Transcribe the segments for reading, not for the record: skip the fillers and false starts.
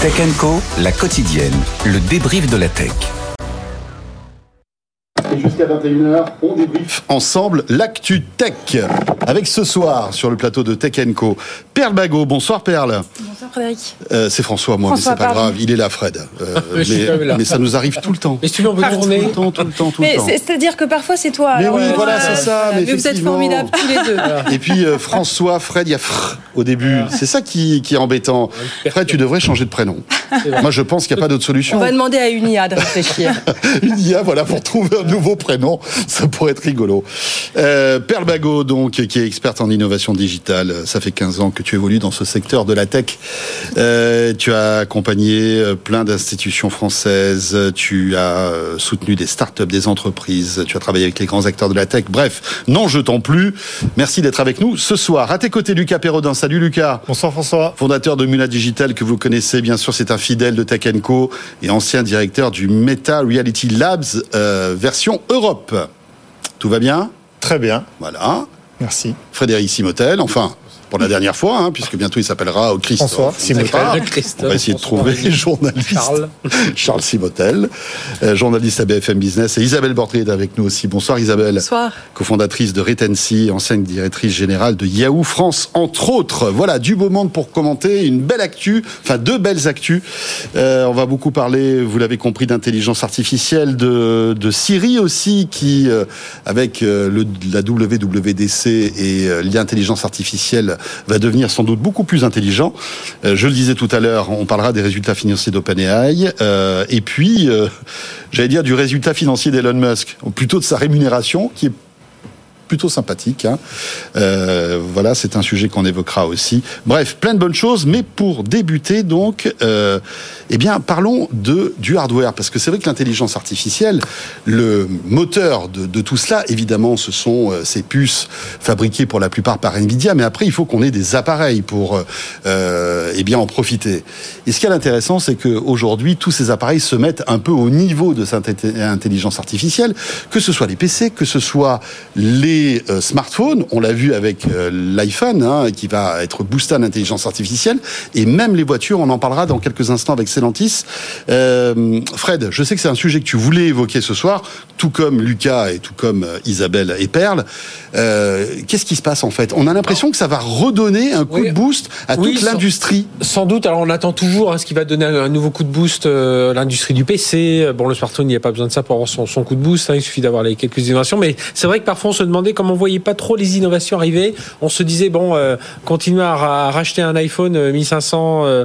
Tech & Co, la quotidienne, le débrief de la tech. Et jusqu'à 21h, on débriefe ensemble l'actu tech. Avec ce soir, sur le plateau de Tech & Co, Perle Bagot. Bonsoir Perle. Bonsoir Frédéric. C'est François, moi, François, mais c'est pas grave. Il est là, Fred. Mais ça nous arrive tout le temps. Mais si tu veux, on peut tourner. Tout le temps. C'est-à-dire que parfois c'est toi. Mais alors, oui, voilà, c'est ça. Mais vous êtes formidables tous les deux. Et puis François, Fred, il y a Fr au début. C'est ça qui est embêtant. Fred, tu devrais changer de prénom. Moi, je pense qu'il n'y a pas d'autre solution. On va demander à une IA de réfléchir. Une IA, voilà, pour trouver un nouveau prénom. Ça pourrait être rigolo. Perle Bagot, donc, qui est experte en innovation digitale. Ça fait 15 ans que tu évolues dans ce secteur de la tech. Tu as accompagné plein d'institutions françaises. Tu as soutenu des startups, des entreprises. Tu as travaillé avec les grands acteurs de la tech. Bref, n'en jetons plus. Merci d'être avec nous ce soir. À tes côtés, Lucas Perrodin. Salut Lucas. Bonsoir François. Fondateur de Mula Digital, que vous connaissez bien sûr, c'est un fidèle de Tech & Co et ancien directeur du Meta Reality Labs version Europe. Tout va bien ? Très bien. Voilà. Merci. Frédéric Simotel, enfin, pour la dernière fois, puisque bientôt il s'appellera Christophe. François Simotel. On va essayer de trouver journaliste. Charles Simotel, journaliste à BFM Business. Et Isabelle Bortré est avec nous aussi. Bonsoir Isabelle. Bonsoir. Cofondatrice de Retency, ancienne directrice générale de Yahoo France, entre autres. Voilà, du beau monde pour commenter une belle actu, enfin deux belles actus. On va beaucoup parler, vous l'avez compris, d'intelligence artificielle, de Siri aussi, qui, avec la WWDC et l'intelligence artificielle, va devenir sans doute beaucoup plus intelligent. Je le disais tout à l'heure, on parlera des résultats financiers d'OpenAI, et puis, j'allais dire du résultat financier d'Elon Musk, ou plutôt de sa rémunération, qui est plutôt sympathique. Voilà, c'est un sujet qu'on évoquera aussi. Bref, plein de bonnes choses, mais pour débuter, donc, parlons du hardware, parce que c'est vrai que l'intelligence artificielle, le moteur de tout cela, évidemment, ce sont ces puces fabriquées pour la plupart par Nvidia, mais après, il faut qu'on ait des appareils pour en profiter. Et ce qui est intéressant, c'est qu'aujourd'hui, tous ces appareils se mettent un peu au niveau de cette intelligence artificielle, que ce soit les PC, que ce soit les smartphones, on l'a vu avec l'iPhone, qui va être boosté à l'intelligence artificielle, et même les voitures, on en parlera dans quelques instants avec Stellantis. Fred, je sais que c'est un sujet que tu voulais évoquer ce soir, tout comme Lucas et tout comme Isabelle et Perle. Qu'est-ce qui se passe en fait ? On a l'impression que ça va redonner un coup de boost à toute l'industrie. Sans doute, alors on attend toujours ce qui va donner un nouveau coup de boost à l'industrie du PC. Bon, le smartphone, il n'y a pas besoin de ça pour avoir son coup de boost, il suffit d'avoir les quelques innovations, mais c'est vrai que parfois on se demandait, comme on voyait pas trop les innovations arriver, on se disait continuer à racheter un iPhone $1,500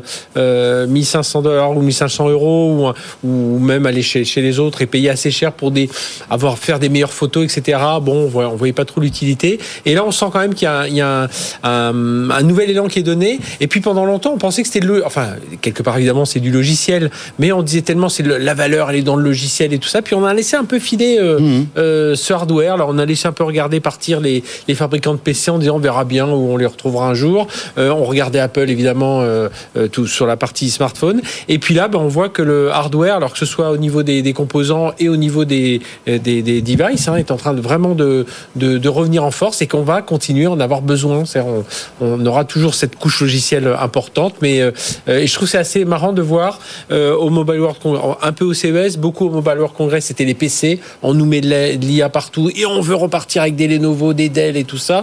ou 1,500 € ou même aller chez les autres et payer assez cher pour faire des meilleures photos, etc. Bon, on voyait pas trop l'utilité. Et là, on sent quand même qu'il y a un nouvel élan qui est donné. Et puis pendant longtemps, on pensait que c'était quelque part évidemment c'est du logiciel, mais on disait tellement la valeur elle est dans le logiciel et tout ça. Puis on a laissé un peu filer ce hardware. Alors on a laissé un peu regarder partir les fabricants de PC en disant on verra bien où on les retrouvera un jour. On regardait Apple évidemment tout sur la partie smartphone. Et puis là, on voit que le hardware, alors que ce soit au niveau des composants et au niveau des devices, est en train de vraiment de revenir en force et qu'on va continuer à en avoir besoin. C'est-à-dire on aura toujours cette couche logicielle importante, mais et je trouve que c'est assez marrant de voir au Mobile World Congress, un peu au CES, beaucoup au Mobile World Congress, c'était les PC. On nous met de l'IA partout et on veut repartir avec des Lenovo, des Dell et tout ça.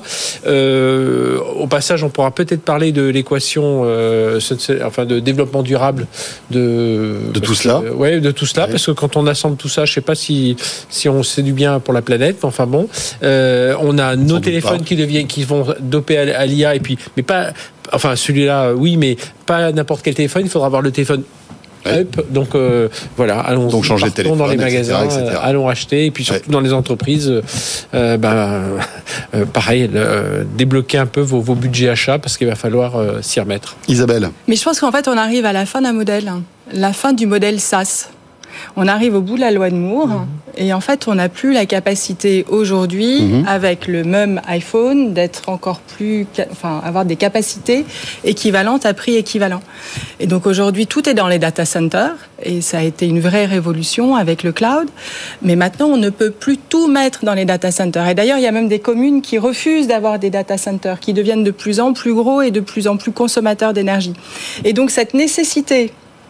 Au passage, on pourra peut-être parler de l'équation de développement durable de tout cela. De tout cela, parce que quand on assemble tout ça, je sais pas si on sait du bien pour la planète, mais enfin bon, on a nos téléphones qui vont doper à l'IA, et puis mais pas, celui-là oui, mais pas n'importe quel téléphone, il faudra avoir le téléphone. Donc voilà, allons donc changer de téléphone dans les magasins, etc. Allons acheter, et puis surtout dans les entreprises, pareil, débloquer un peu vos budgets achats, parce qu'il va falloir s'y remettre. Isabelle. Mais je pense qu'en fait on arrive à la fin d'un modèle, la fin du modèle SaaS. On arrive au bout de la loi de Moore et en fait, on n'a plus la capacité aujourd'hui, avec le même iPhone, d'être encore plus, avoir des capacités équivalentes à prix équivalent. Et donc aujourd'hui, tout est dans les data centers et ça a été une vraie révolution avec le cloud. Mais maintenant, on ne peut plus tout mettre dans les data centers. Et d'ailleurs, il y a même des communes qui refusent d'avoir des data centers, qui deviennent de plus en plus gros et de plus en plus consommateurs d'énergie. Et donc cette nécessité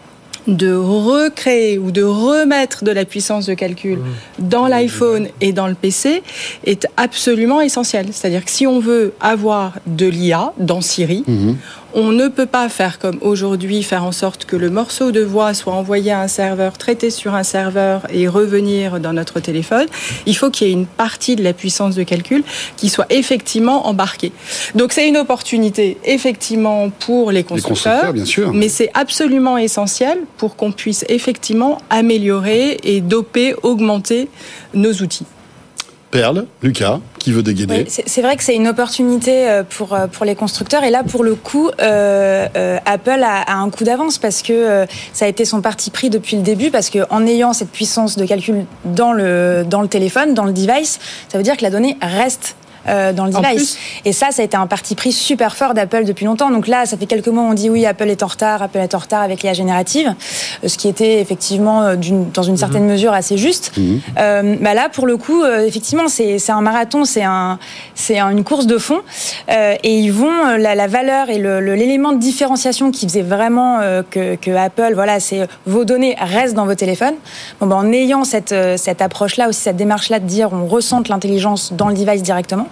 de recréer ou de remettre de la puissance de calcul dans l'iPhone et dans le PC est absolument essentiel. C'est-à-dire que si on veut avoir de l'IA dans Siri, on ne peut pas faire comme aujourd'hui, faire en sorte que le morceau de voix soit envoyé à un serveur, traité sur un serveur et revenir dans notre téléphone. Il faut qu'il y ait une partie de la puissance de calcul qui soit effectivement embarquée. Donc c'est une opportunité effectivement pour les constructeurs, bien sûr. Mais c'est absolument essentiel pour qu'on puisse effectivement améliorer et doper, augmenter nos outils. Perle, Lucas, qui veut dégainer. Oui, c'est vrai que c'est une opportunité pour les constructeurs. Et là, pour le coup, Apple a un coup d'avance parce que ça a été son parti pris depuis le début. Parce qu'en ayant cette puissance de calcul dans le téléphone, dans le device, ça veut dire que la donnée reste dans le device. Et ça a été un parti pris super fort d'Apple depuis longtemps. Donc là, ça fait quelques mois, on dit oui, Apple est en retard avec l'IA générative, ce qui était effectivement dans une certaine mesure assez juste. Là, pour le coup, effectivement, c'est un marathon, c'est une course de fond, et ils vont la valeur et l'élément de différenciation qui faisait vraiment que Apple, voilà, c'est vos données restent dans vos téléphones. En ayant cette approche-là aussi, cette démarche-là de dire on ressente l'intelligence dans le device directement.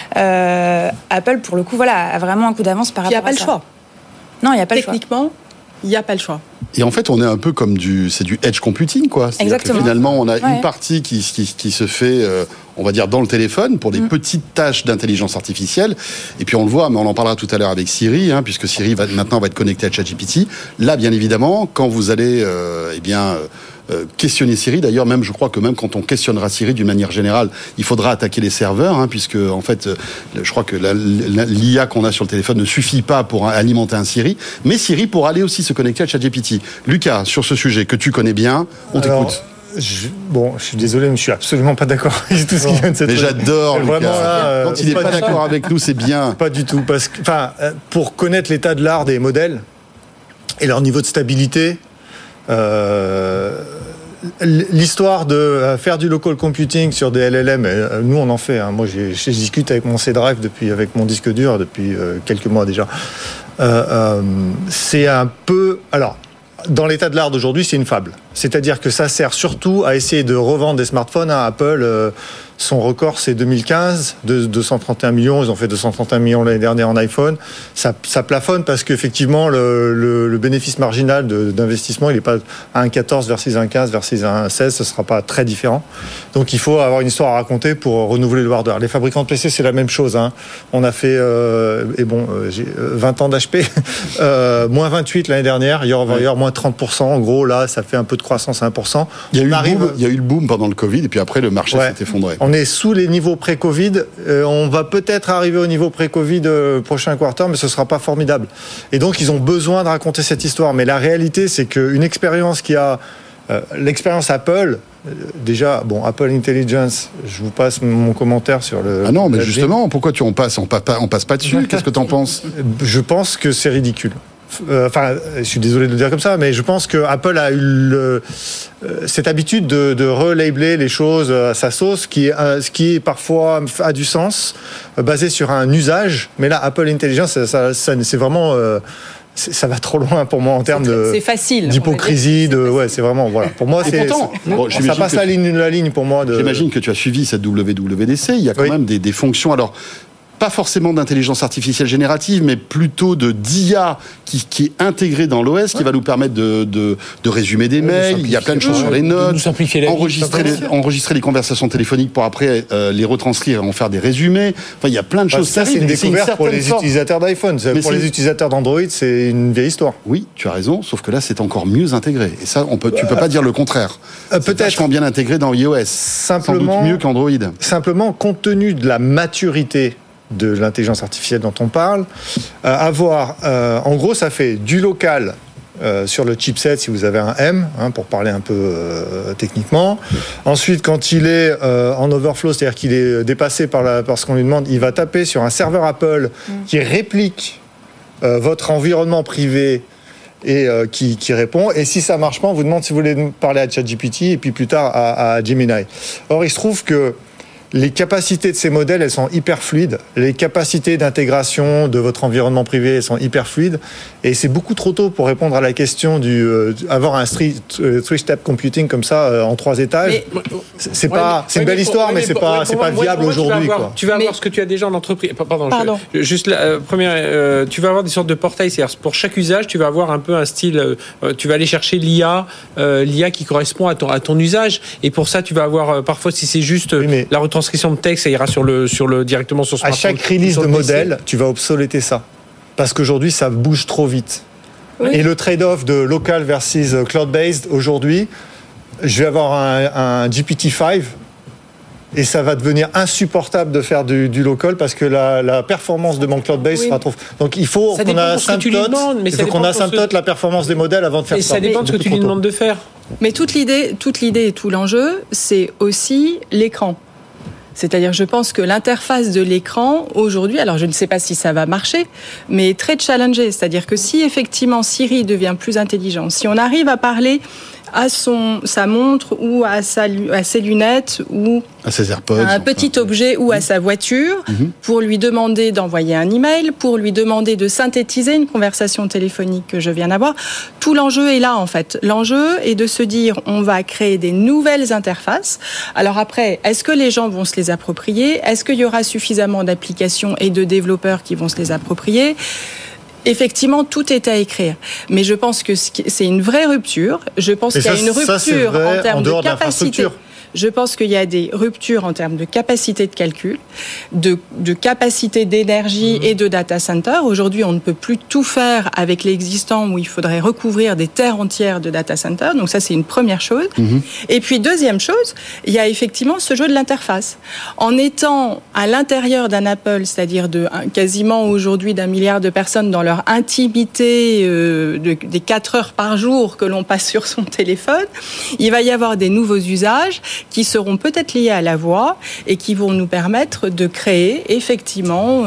Apple, pour le coup, a vraiment un coup d'avance par rapport à ça. Il n'y a pas le choix. Non, il n'y a pas le choix. Techniquement, il n'y a pas le choix. Et en fait, on est un peu comme du edge computing, quoi. C'est-à-dire que finalement, on a une partie qui se fait, on va dire, dans le téléphone pour des petites tâches d'intelligence artificielle. Et puis on le voit, mais on en parlera tout à l'heure avec Siri, puisque Siri maintenant va être connecté à ChatGPT. Là, bien évidemment, quand vous allez, questionner Siri. D'ailleurs, je crois que même quand on questionnera Siri d'une manière générale, il faudra attaquer les serveurs, puisque en fait, je crois que l'IA qu'on a sur le téléphone ne suffit pas pour alimenter un Siri. Mais Siri pourra aller aussi se connecter à ChatGPT. Lucas, sur ce sujet que tu connais bien, on t'écoute. Je suis désolé, mais je suis absolument pas d'accord avec tout ce qui vient de cette. Mais j'adore, Lucas. Vraiment, là, quand il n'est pas d'accord avec nous, c'est bien. Pas du tout, parce que, pour connaître l'état de l'art des modèles et leur niveau de stabilité. L'histoire de faire du local computing sur des LLM, nous on en fait. Moi, je discute avec mon C-Drive avec mon disque dur depuis quelques mois déjà. C'est un peu. Alors, dans l'état de l'art d'aujourd'hui, c'est une fable. C'est-à-dire que ça sert surtout à essayer de revendre des smartphones. Apple, son record, c'est 2015, de 231 millions. Ils ont fait 231 millions l'année dernière en iPhone. Ça plafonne parce qu'effectivement, le bénéfice marginal d'investissement, il n'est pas à 1,14 versus 1,15 versus 1,16. Ce ne sera pas très différent. Donc, il faut avoir une histoire à raconter pour renouveler le hardware. Les fabricants de PC, c'est la même chose. On a fait, j'ai 20 ans d'HP, moins 28 l'année dernière. Il y aura moins 30%. En gros, là, ça fait un peu de croissance à 1%. Il y a eu le boom pendant le Covid, et puis après, le marché s'est effondré. On est sous les niveaux pré-Covid. On va peut-être arriver au niveau pré-Covid prochain quarter, mais ce ne sera pas formidable. Et donc, ils ont besoin de raconter cette histoire. Mais la réalité, c'est qu'une expérience qui a... l'expérience Apple... Déjà, Apple Intelligence, je vous passe mon commentaire sur le... Ah non, mais justement, pourquoi on passe pas dessus? Qu'est-ce que tu en penses? Je pense que c'est ridicule. Je suis désolé de le dire comme ça, mais je pense que Apple a eu cette habitude de relabeler les choses à sa sauce, ce qui parfois a du sens, basé sur un usage. Mais là, Apple Intelligence, ça c'est vraiment... ça va trop loin pour moi en termes d'hypocrisie. C'est vraiment, voilà. Pour moi, c'est. Pourtant, ça passe la ligne pour moi. J'imagine que tu as suivi cette WWDC. Il y a quand même des fonctions. Alors, pas forcément d'intelligence artificielle générative, mais plutôt d'IA qui est intégrée dans l'OS, qui va nous permettre de résumer des mails. Il y a plein de choses sur les notes, enregistrer les conversations téléphoniques pour après les retranscrire et en faire des résumés. Enfin, il y a plein de choses. Ça, c'est une découverte pour les utilisateurs d'iPhone. Pour les utilisateurs d'Android, c'est une vieille histoire. Oui, tu as raison, sauf que là, c'est encore mieux intégré. Et ça, tu peux pas dire le contraire. C'est vachement bien intégré dans iOS. Sans doute mieux qu'Android. Simplement, compte tenu de la maturité de l'intelligence artificielle dont on parle, en gros, ça fait du local sur le chipset si vous avez un M, pour parler un peu techniquement. Ensuite, quand il est en overflow, c'est-à-dire qu'il est dépassé par ce qu'on lui demande, il va taper sur un serveur Apple qui réplique votre environnement privé et qui répond. Et si ça marche pas, on vous demande si vous voulez parler à ChatGPT et puis plus tard à Gemini. Or, il se trouve que les capacités de ces modèles, elles sont hyper fluides. Les capacités d'intégration de votre environnement privé, elles sont hyper fluides. Et c'est beaucoup trop tôt pour répondre à la question avoir un three-step computing comme ça en 3 étages. C'est une belle histoire, mais c'est pas viable aujourd'hui. Tu vas avoir ce que tu as déjà en entreprise. Pardon. Juste la première, tu vas avoir des sortes de portails. C'est-à-dire pour chaque usage, tu vas avoir un peu un style. Tu vas aller chercher l'IA qui correspond à ton usage. Et pour ça, tu vas avoir parfois si c'est juste la retranscription de texte, ça ira directement sur smartphone. À chaque release de modèle, tu vas obsoléter ça. Parce qu'aujourd'hui, ça bouge trop vite. Oui. Et le trade-off de local versus cloud-based, aujourd'hui, je vais avoir un GPT-5 et ça va devenir insupportable de faire du local parce que la performance de mon cloud-based sera trop... Donc il faut qu'on asymptote la performance des modèles avant de faire ça. Ça dépend de ce que tu lui demandes de faire. Mais toute l'idée et tout l'enjeu, c'est aussi l'écran. C'est-à-dire, je pense que l'interface de l'écran, aujourd'hui, alors je ne sais pas si ça va marcher, mais est très challengée. C'est-à-dire que si effectivement Siri devient plus intelligent, si on arrive à parler à sa montre ou à ses lunettes ou à ses AirPods, à un petit objet ou à sa voiture pour lui demander d'envoyer un email, pour lui demander de synthétiser une conversation téléphonique que je viens d'avoir. Tout l'enjeu est là en fait. L'enjeu est de se dire on va créer des nouvelles interfaces. Alors après, est-ce que les gens vont se les approprier ? Est-ce qu'il y aura suffisamment d'applications et de développeurs qui vont se les approprier ? Effectivement, tout est à écrire. Mais je pense que c'est une vraie rupture. Je pense qu'il y a une rupture en termes de capacité. Je pense qu'il y a des ruptures en termes de capacité de calcul, de capacité d'énergie et de data center. Aujourd'hui, on ne peut plus tout faire avec l'existant où il faudrait recouvrir des terres entières de data center. Donc ça, c'est une première chose. Et puis, deuxième chose, il y a effectivement ce jeu de l'interface. En étant à l'intérieur d'un Apple, c'est-à-dire quasiment aujourd'hui d'1 milliard de personnes dans leur intimité des 4 heures par jour que l'on passe sur son téléphone, il va y avoir des nouveaux usages qui seront peut-être liés à la voix et qui vont nous permettre de créer effectivement,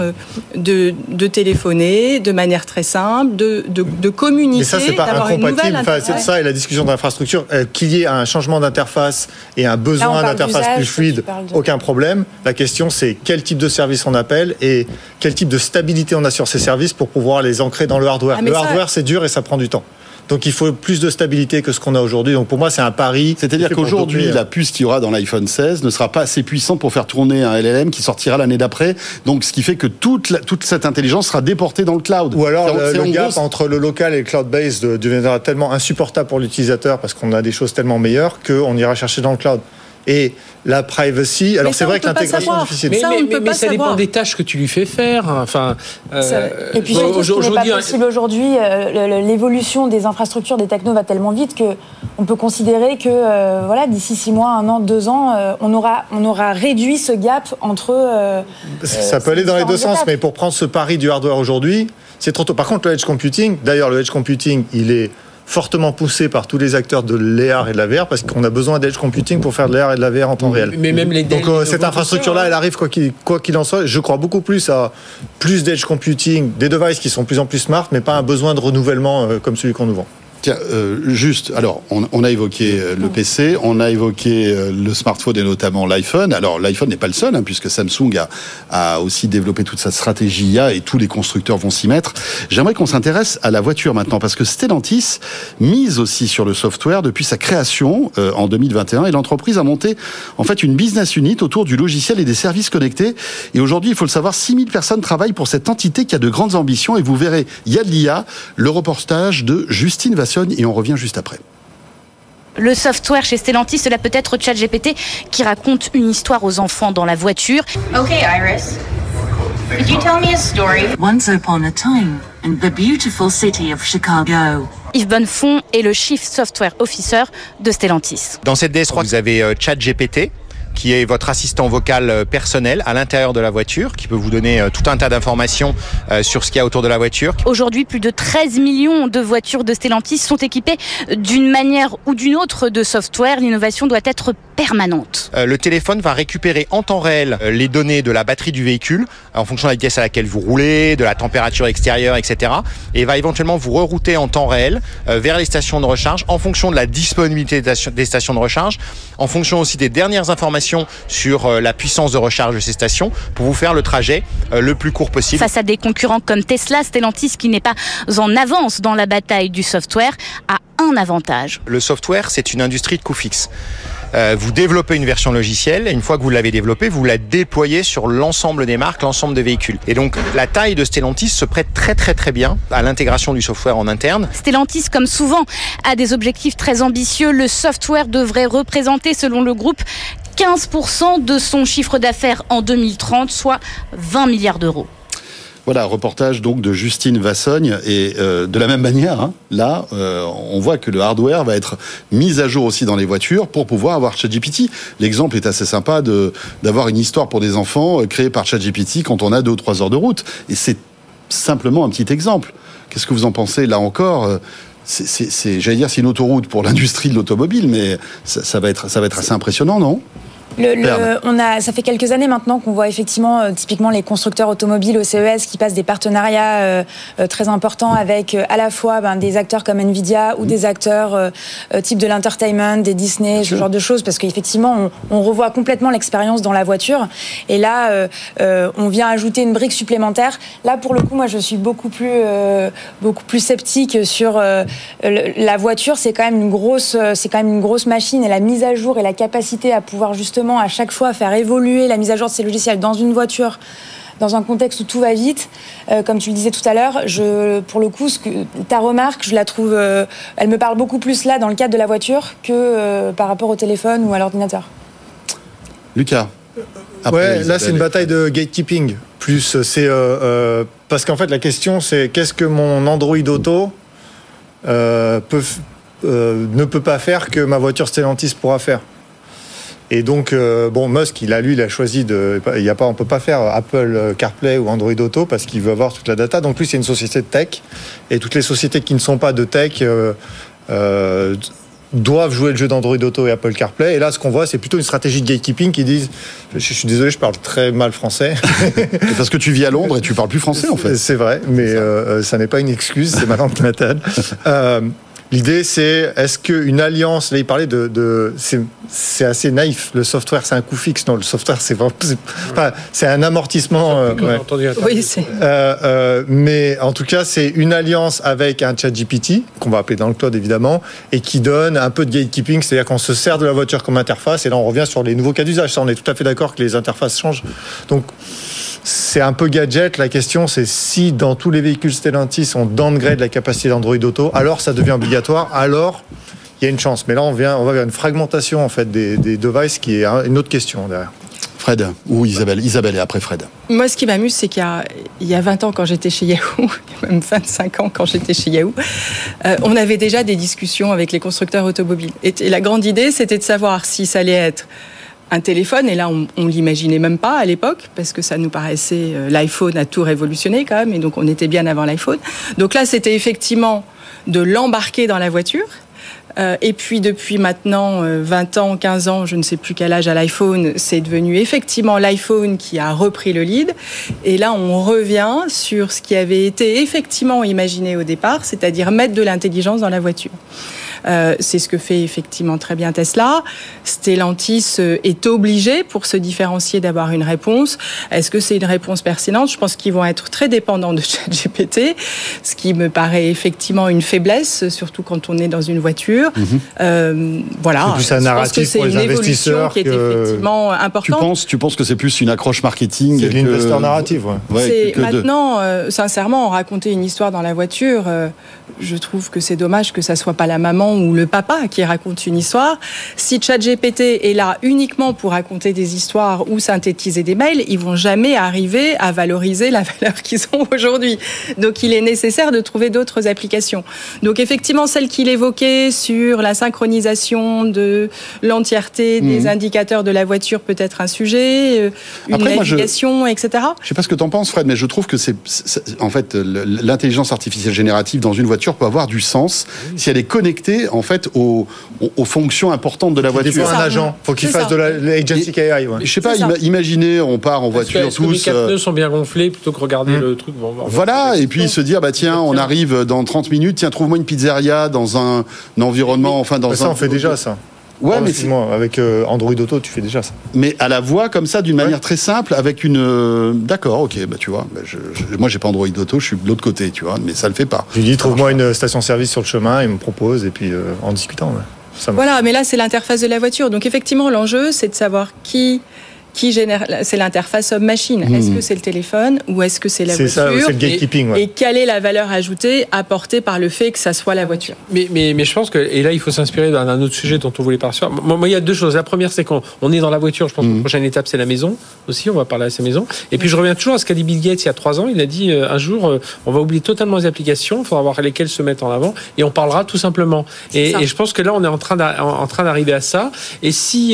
de téléphoner de manière très simple, de communiquer. Mais ça, c'est pas incompatible. C'est ça et la discussion d'infrastructure, qu'il y ait un changement d'interface et un besoin d'interface plus fluide, aucun problème. La question, c'est quel type de service on appelle et quel type de stabilité on a sur ces services pour pouvoir les ancrer dans le hardware. Le hardware, c'est dur et ça prend du temps. Donc il faut plus de stabilité que ce qu'on a aujourd'hui. Donc pour moi, c'est un pari. C'est-à-dire qu'aujourd'hui, la puce qu'il y aura dans l'iPhone 16 ne sera pas assez puissante pour faire tourner un LLM qui sortira l'année d'après. Donc ce qui fait que toute cette intelligence sera déportée dans le cloud. Ou alors le gap entre le local et le cloud-based deviendra tellement insupportable pour l'utilisateur parce qu'on a des choses tellement meilleures qu'on ira chercher dans le cloud. Et la privacy, alors c'est vrai que l'intégration est difficile. Mais ça dépend des tâches que tu lui fais faire. Enfin, et puis aujourd'hui, n'est pas possible aujourd'hui. L'évolution des infrastructures, des technos va tellement vite que on peut considérer que d'ici 6 mois, 1 an, 2 ans, on aura réduit ce gap entre. Ça peut aller dans les deux sens, mais pour prendre ce pari du hardware aujourd'hui, c'est trop tôt. Par contre, le edge computing, il est fortement poussé par tous les acteurs de l'AR et de la VR parce qu'on a besoin d'edge computing pour faire de l'AR et de la VR en temps réel. Mais même donc cette infrastructure-là, elle arrive quoi qu'il en soit. Je crois beaucoup plus à plus d'edge computing, des devices qui sont de plus en plus smart, mais pas un besoin de renouvellement comme celui qu'on nous vend. Tiens, juste, alors, on a évoqué le PC, on a évoqué le smartphone et notamment l'iPhone. Alors, l'iPhone n'est pas le seul, puisque Samsung a aussi développé toute sa stratégie IA et tous les constructeurs vont s'y mettre. J'aimerais qu'on s'intéresse à la voiture maintenant, parce que Stellantis mise aussi sur le software depuis sa création en 2021 et l'entreprise a monté en fait une business unit autour du logiciel et des services connectés. Et aujourd'hui, il faut le savoir, 6000 personnes travaillent pour cette entité qui a de grandes ambitions et vous verrez, il y a de l'IA, le reportage de Justine Vassion et on revient juste après. Le software chez Stellantis, cela peut être ChatGPT qui raconte une histoire aux enfants dans la voiture. Okay, Iris. Could you tell me a story? Once upon a time, in the beautiful city of Chicago. Yves Bonnefond est le Chief Software Officer de Stellantis. Dans cette DS3, vous avez ChatGPT, qui est votre assistant vocal personnel à l'intérieur de la voiture, qui peut vous donner tout un tas d'informations sur ce qu'il y a autour de la voiture. Aujourd'hui, plus de 13 millions de voitures de Stellantis sont équipées d'une manière ou d'une autre de software. L'innovation doit être permanente. Le téléphone va récupérer en temps réel les données de la batterie du véhicule en fonction de la vitesse à laquelle vous roulez, de la température extérieure, etc. Et va éventuellement vous rerouter en temps réel vers les stations de recharge en fonction de la disponibilité des stations de recharge, en fonction aussi des dernières informations sur la puissance de recharge de ces stations pour vous faire le trajet le plus court possible. Face à des concurrents comme Tesla, Stellantis, qui n'est pas en avance dans la bataille du software, a un avantage. Le software, c'est une industrie de coût fixe. Vous développez une version logicielle, et une fois que vous l'avez développée, vous la déployez sur l'ensemble des marques, l'ensemble des véhicules. Et donc, la taille de Stellantis se prête très très très bien à l'intégration du software en interne. Stellantis, comme souvent, a des objectifs très ambitieux. Le software devrait représenter, selon le groupe, 15% de son chiffre d'affaires en 2030, soit 20 milliards d'euros. Voilà, reportage donc de Justine Vassogne. Et de la même manière, là, on voit que le hardware va être mis à jour aussi dans les voitures pour pouvoir avoir ChatGPT. L'exemple est assez sympa d'avoir une histoire pour des enfants créée par ChatGPT quand on a 2 ou 3 heures de route. Et c'est simplement un petit exemple. Qu'est-ce que vous en pensez là encore? J'allais dire, c'est une autoroute pour l'industrie de l'automobile, mais ça va être assez impressionnant, non? Ça fait quelques années maintenant qu'on voit effectivement typiquement les constructeurs automobiles au CES qui passent des partenariats très importants avec à la fois des acteurs comme Nvidia ou des acteurs type de l'entertainment, des Disney, ce genre de choses, parce qu'effectivement on revoit complètement l'expérience dans la voiture. Et là, on vient ajouter une brique supplémentaire. Là, pour le coup, moi, je suis beaucoup plus sceptique sur la voiture. C'est quand même une grosse machine, et la mise à jour et la capacité à pouvoir justement à chaque fois faire évoluer la mise à jour de ces logiciels dans une voiture, dans un contexte où tout va vite, comme tu le disais tout à l'heure, pour le coup, ta remarque, je la trouve, elle me parle beaucoup plus là dans le cadre de la voiture que par rapport au téléphone ou à l'ordinateur. Lucas. Ouais, là c'est une bataille de gatekeeping. Plus c'est parce qu'en fait la question c'est qu'est-ce que mon Android Auto ne peut pas faire que ma voiture Stellantis pourra faire. Et donc, Musk, il a choisi on peut pas faire Apple CarPlay ou Android Auto parce qu'il veut avoir toute la data. Donc lui, c'est une société de tech, et toutes les sociétés qui ne sont pas de tech doivent jouer le jeu d'Android Auto et Apple CarPlay. Et là, ce qu'on voit, c'est plutôt une stratégie de gatekeeping qui disent, je suis désolé, je parle très mal français. Parce que tu vis à Londres et tu parles plus français, en fait. C'est vrai, mais ça n'est pas une excuse, c'est ma langue natale. L'idée, c'est, est-ce qu'une alliance, là, il parlait c'est assez naïf. Le software, c'est un coût fixe. Non, le software, c'est un amortissement. Oui, c'est. Mais en tout cas, c'est une alliance avec un ChatGPT, qu'on va appeler dans le cloud, évidemment, et qui donne un peu de gatekeeping, c'est-à-dire qu'on se sert de la voiture comme interface, et là, on revient sur les nouveaux cas d'usage. Ça, on est tout à fait d'accord que les interfaces changent. Donc, c'est un peu gadget. La question, c'est si dans tous les véhicules Stellantis, on downgrade la capacité d'Android Auto, alors ça devient obligatoire, alors il y a une chance. Mais là, on va vers une fragmentation en fait des devices qui est une autre question derrière. Fred ou Isabelle. Isabelle et après Fred. Moi, ce qui m'amuse, c'est qu'il y a 20 ans, quand j'étais chez Yahoo, même 25 ans quand j'étais chez Yahoo, on avait déjà des discussions avec les constructeurs automobiles. Et la grande idée, c'était de savoir si ça allait être un téléphone, et là on l'imaginait même pas à l'époque, parce que ça nous paraissait, l'iPhone a tout révolutionné quand même, et donc on était bien avant l'iPhone. Donc là c'était effectivement de l'embarquer dans la voiture, et puis depuis maintenant 20 ans, 15 ans, je ne sais plus quel âge à l'iPhone, c'est devenu effectivement l'iPhone qui a repris le lead, et là on revient sur ce qui avait été effectivement imaginé au départ, c'est-à-dire mettre de l'intelligence dans la voiture. C'est ce que fait effectivement très bien Tesla. Stellantis est obligé, pour se différencier, d'avoir une réponse. Est-ce que c'est une réponse pertinente ? Je pense qu'ils vont être très dépendants de ChatGPT, ce qui me paraît effectivement une faiblesse, surtout quand on est dans une voiture. Voilà. C'est plus un narratif pour les investisseurs qui est effectivement importante. Tu penses que c'est plus une accroche marketing? C'est l'investor narrative, ouais. Maintenant, sincèrement, raconter une histoire dans la voiture, je trouve que c'est dommage que ça soit pas la maman ou le papa qui raconte une histoire. Si ChatGPT est là uniquement pour raconter des histoires ou synthétiser des mails, ils vont jamais arriver à valoriser la valeur qu'ils ont aujourd'hui. Donc il est nécessaire de trouver d'autres applications. Donc effectivement, celle qu'il évoquait sur la synchronisation de l'entièreté des indicateurs de la voiture peut être un sujet, une navigation, etc. Je sais pas ce que tu en penses, Fred, mais je trouve que en fait, l'intelligence artificielle générative dans une voiture peut avoir du sens si elle est connectée s'adapter en fait aux fonctions importantes de la voiture. Il faut un agent, faut qu'il fasse de l'agentic AI. Ouais. Je sais pas, imaginez, on part en voiture tous. Les 4 pneus sont bien gonflés plutôt que regarder le truc. Voilà, et puis se dire tiens, on arrive dans 30 minutes, tiens, trouve-moi une pizzeria dans un environnement, ça on fait déjà ça. Ouais, mais avec Android Auto, tu fais déjà ça. Mais à la voix comme ça, d'une manière très simple, avec une. D'accord, ok, tu vois. Moi, j'ai pas Android Auto, je suis de l'autre côté, tu vois, mais ça le fait pas. Je lui dis, trouve-moi une station-service sur le chemin, il me propose, et puis en discutant. Voilà, mais là, c'est l'interface de la voiture. Donc, effectivement, l'enjeu, c'est de savoir qui génère. C'est l'interface homme-machine. Est-ce que c'est le téléphone ou est-ce que c'est la voiture ? C'est ça, c'est le gatekeeping. Et quelle est la valeur ajoutée apportée par le fait que ça soit la voiture ? Mais je pense que, et là, il faut s'inspirer d'un autre sujet dont on voulait parler. Moi, il y a 2 choses. La première, c'est qu'on est dans la voiture. Je pense que la prochaine étape, c'est la maison aussi. On va parler à ces maisons. Et puis, je reviens toujours à ce qu'a dit Bill Gates il y a 3 ans. Il a dit un jour, on va oublier totalement les applications. Il faudra voir lesquelles se mettent en avant. Et on parlera tout simplement. Et je pense que là, on est en train d'arriver à ça. Et si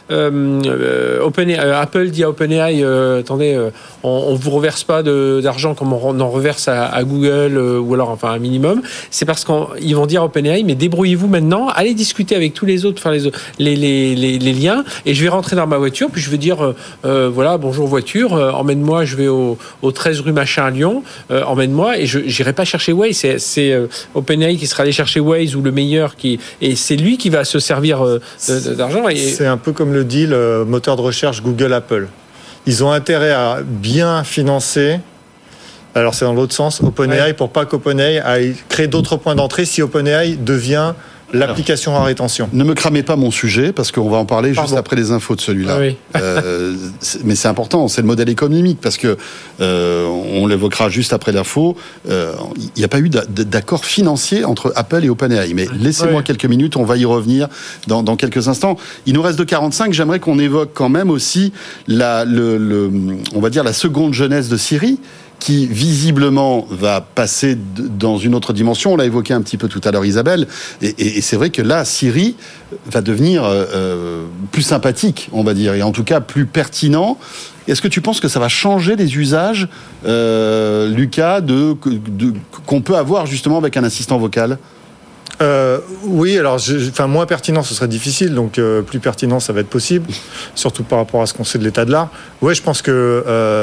Apple dit à OpenAI, attendez, on vous reverse pas d'argent comme on en reverse à Google ou alors enfin un minimum, c'est parce qu'ils vont dire à OpenAI, mais débrouillez-vous maintenant, allez discuter avec tous les autres, faire les liens, et je vais rentrer dans ma voiture, puis je vais dire voilà, bonjour voiture, emmène-moi, je vais au 13 rue Machin à Lyon, emmène-moi, et je n'irai pas chercher Waze, c'est OpenAI qui sera allé chercher Waze ou le meilleur et c'est lui qui va se servir d'argent. C'est un peu comme le deal moteur de recherche Google-Apple. Ils ont intérêt à bien financer, alors c'est dans l'autre sens, OpenAI, pour pas qu'OpenAI aille créer d'autres points d'entrée si OpenAI devient l'application à rétention. Ne me cramez pas mon sujet, parce qu'on va en parler juste après les infos de celui-là. Ah oui. Mais c'est important, c'est le modèle économique, parce que on l'évoquera juste après l'info. Il n'y a pas eu d'accord financier entre Apple et OpenAI. Mais laissez-moi quelques minutes, on va y revenir dans quelques instants. Il nous reste de 45. J'aimerais qu'on évoque quand même aussi on va dire la seconde jeunesse de Siri, qui visiblement va passer dans une autre dimension. On l'a évoqué un petit peu tout à l'heure, Isabelle, et c'est vrai que là, Siri va devenir plus sympathique, on va dire, et en tout cas plus pertinent. Est-ce que tu penses que ça va changer les usages, Lucas, qu'on peut avoir justement avec un assistant vocal ? Oui, alors moins pertinent, ce serait difficile, donc plus pertinent, ça va être possible, surtout par rapport à ce qu'on sait de l'état de l'art. Ouais, je pense que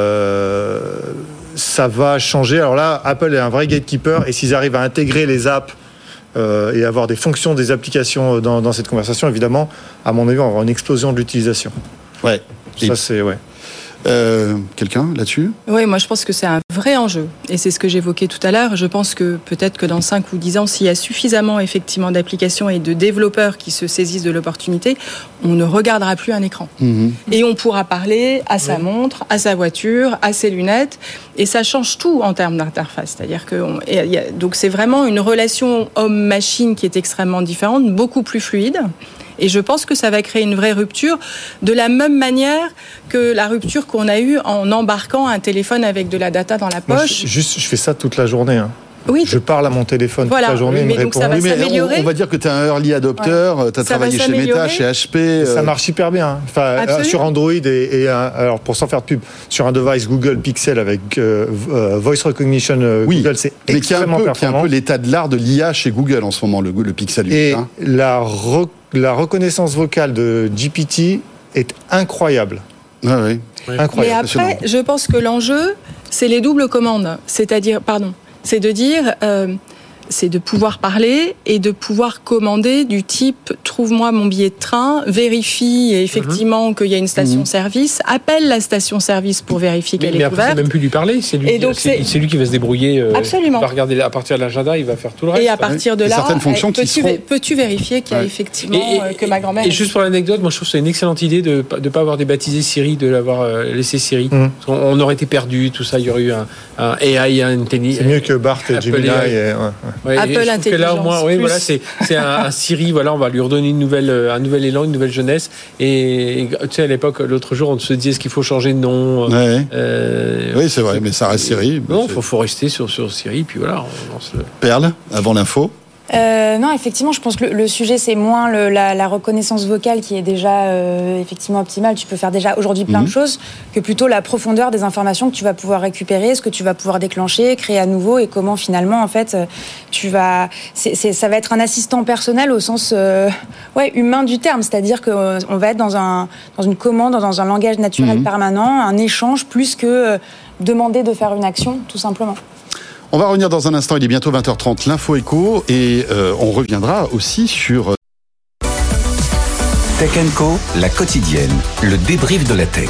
ça va changer. Alors là, Apple est un vrai gatekeeper, et s'ils arrivent à intégrer les apps et avoir des fonctions, des applications dans cette conversation, évidemment, à mon avis, on va avoir une explosion de l'utilisation. Ouais. Ça, c'est quelqu'un là-dessus ? Oui, moi je pense que c'est un vrai enjeu. Et c'est ce que j'évoquais tout à l'heure. Je pense que peut-être que dans 5 ou 10 ans, s'il y a suffisamment effectivement d'applications et de développeurs qui se saisissent de l'opportunité, on ne regardera plus un écran. Et on pourra parler à sa montre, à sa voiture, à ses lunettes. Et ça change tout en termes d'interface. C'est-à-dire que donc c'est vraiment une relation homme-machine qui est extrêmement différente, beaucoup plus fluide. Et je pense que ça va créer une vraie rupture, de la même manière que la rupture qu'on a eue en embarquant un téléphone avec de la data dans la poche. Moi, je fais ça toute la journée. Oui. Je parle à mon téléphone toute la journée, il me répond. Ça va s'améliorer. On va dire que tu es un early adopter, tu as travaillé chez Meta, chez HP. Ça marche hyper bien. Enfin, sur Android alors pour s'en faire de pub, sur un device Google Pixel avec Voice Recognition Google, c'est extrêmement performant. Qui est un peu l'état de l'art de l'IA chez Google en ce moment, le Pixel 8. Et la reconnaissance vocale de GPT est incroyable. Ah oui. Incroyable. Mais après, je pense que l'enjeu, c'est les doubles commandes. C'est de dire, c'est de pouvoir parler et de pouvoir commander du type trouve-moi mon billet de train, vérifie effectivement qu'il y a une station-service, appelle la station-service pour vérifier qu'elle est ouverte. Mais après, c'est même plus lui parler, c'est lui qui va se débrouiller. Absolument. Il va regarder à partir de l'agenda, il va faire tout le reste. Et à partir de là, certaines fonctions peux-tu vérifier qu'il y a effectivement que ma grand-mère... Et juste pour l'anecdote, moi je trouve que c'est une excellente idée de ne pas avoir débaptisé Siri, de l'avoir laissé Siri. On aurait été perdu, tout ça, il y aurait eu un AI, un intelligence. C'est mieux que Bart et Gemini. Apple Intelligence. Que là au moins, oui, voilà, c'est un Siri. Voilà, on va lui redonner un nouvel élan, une nouvelle jeunesse. Et tu sais, à l'époque, l'autre jour, on se disait est-ce qu'il faut changer de nom. Oui, c'est vrai, mais ça reste Siri. Non, faut rester sur Siri. Puis voilà, Perle, avant l'info. Non, effectivement, je pense que le sujet, c'est moins la reconnaissance vocale qui est déjà effectivement optimale. Tu peux faire déjà aujourd'hui plein de choses, que plutôt la profondeur des informations que tu vas pouvoir récupérer, ce que tu vas pouvoir déclencher, créer à nouveau, et comment finalement, en fait, ça va être un assistant personnel au sens humain du terme, c'est-à-dire qu'on va être dans une commande, dans un langage naturel permanent, un échange, plus que demander de faire une action, tout simplement. On va revenir dans un instant, il est bientôt 20h30, l'info éco, et on reviendra aussi sur Tech & Co, la quotidienne, le débrief de la tech.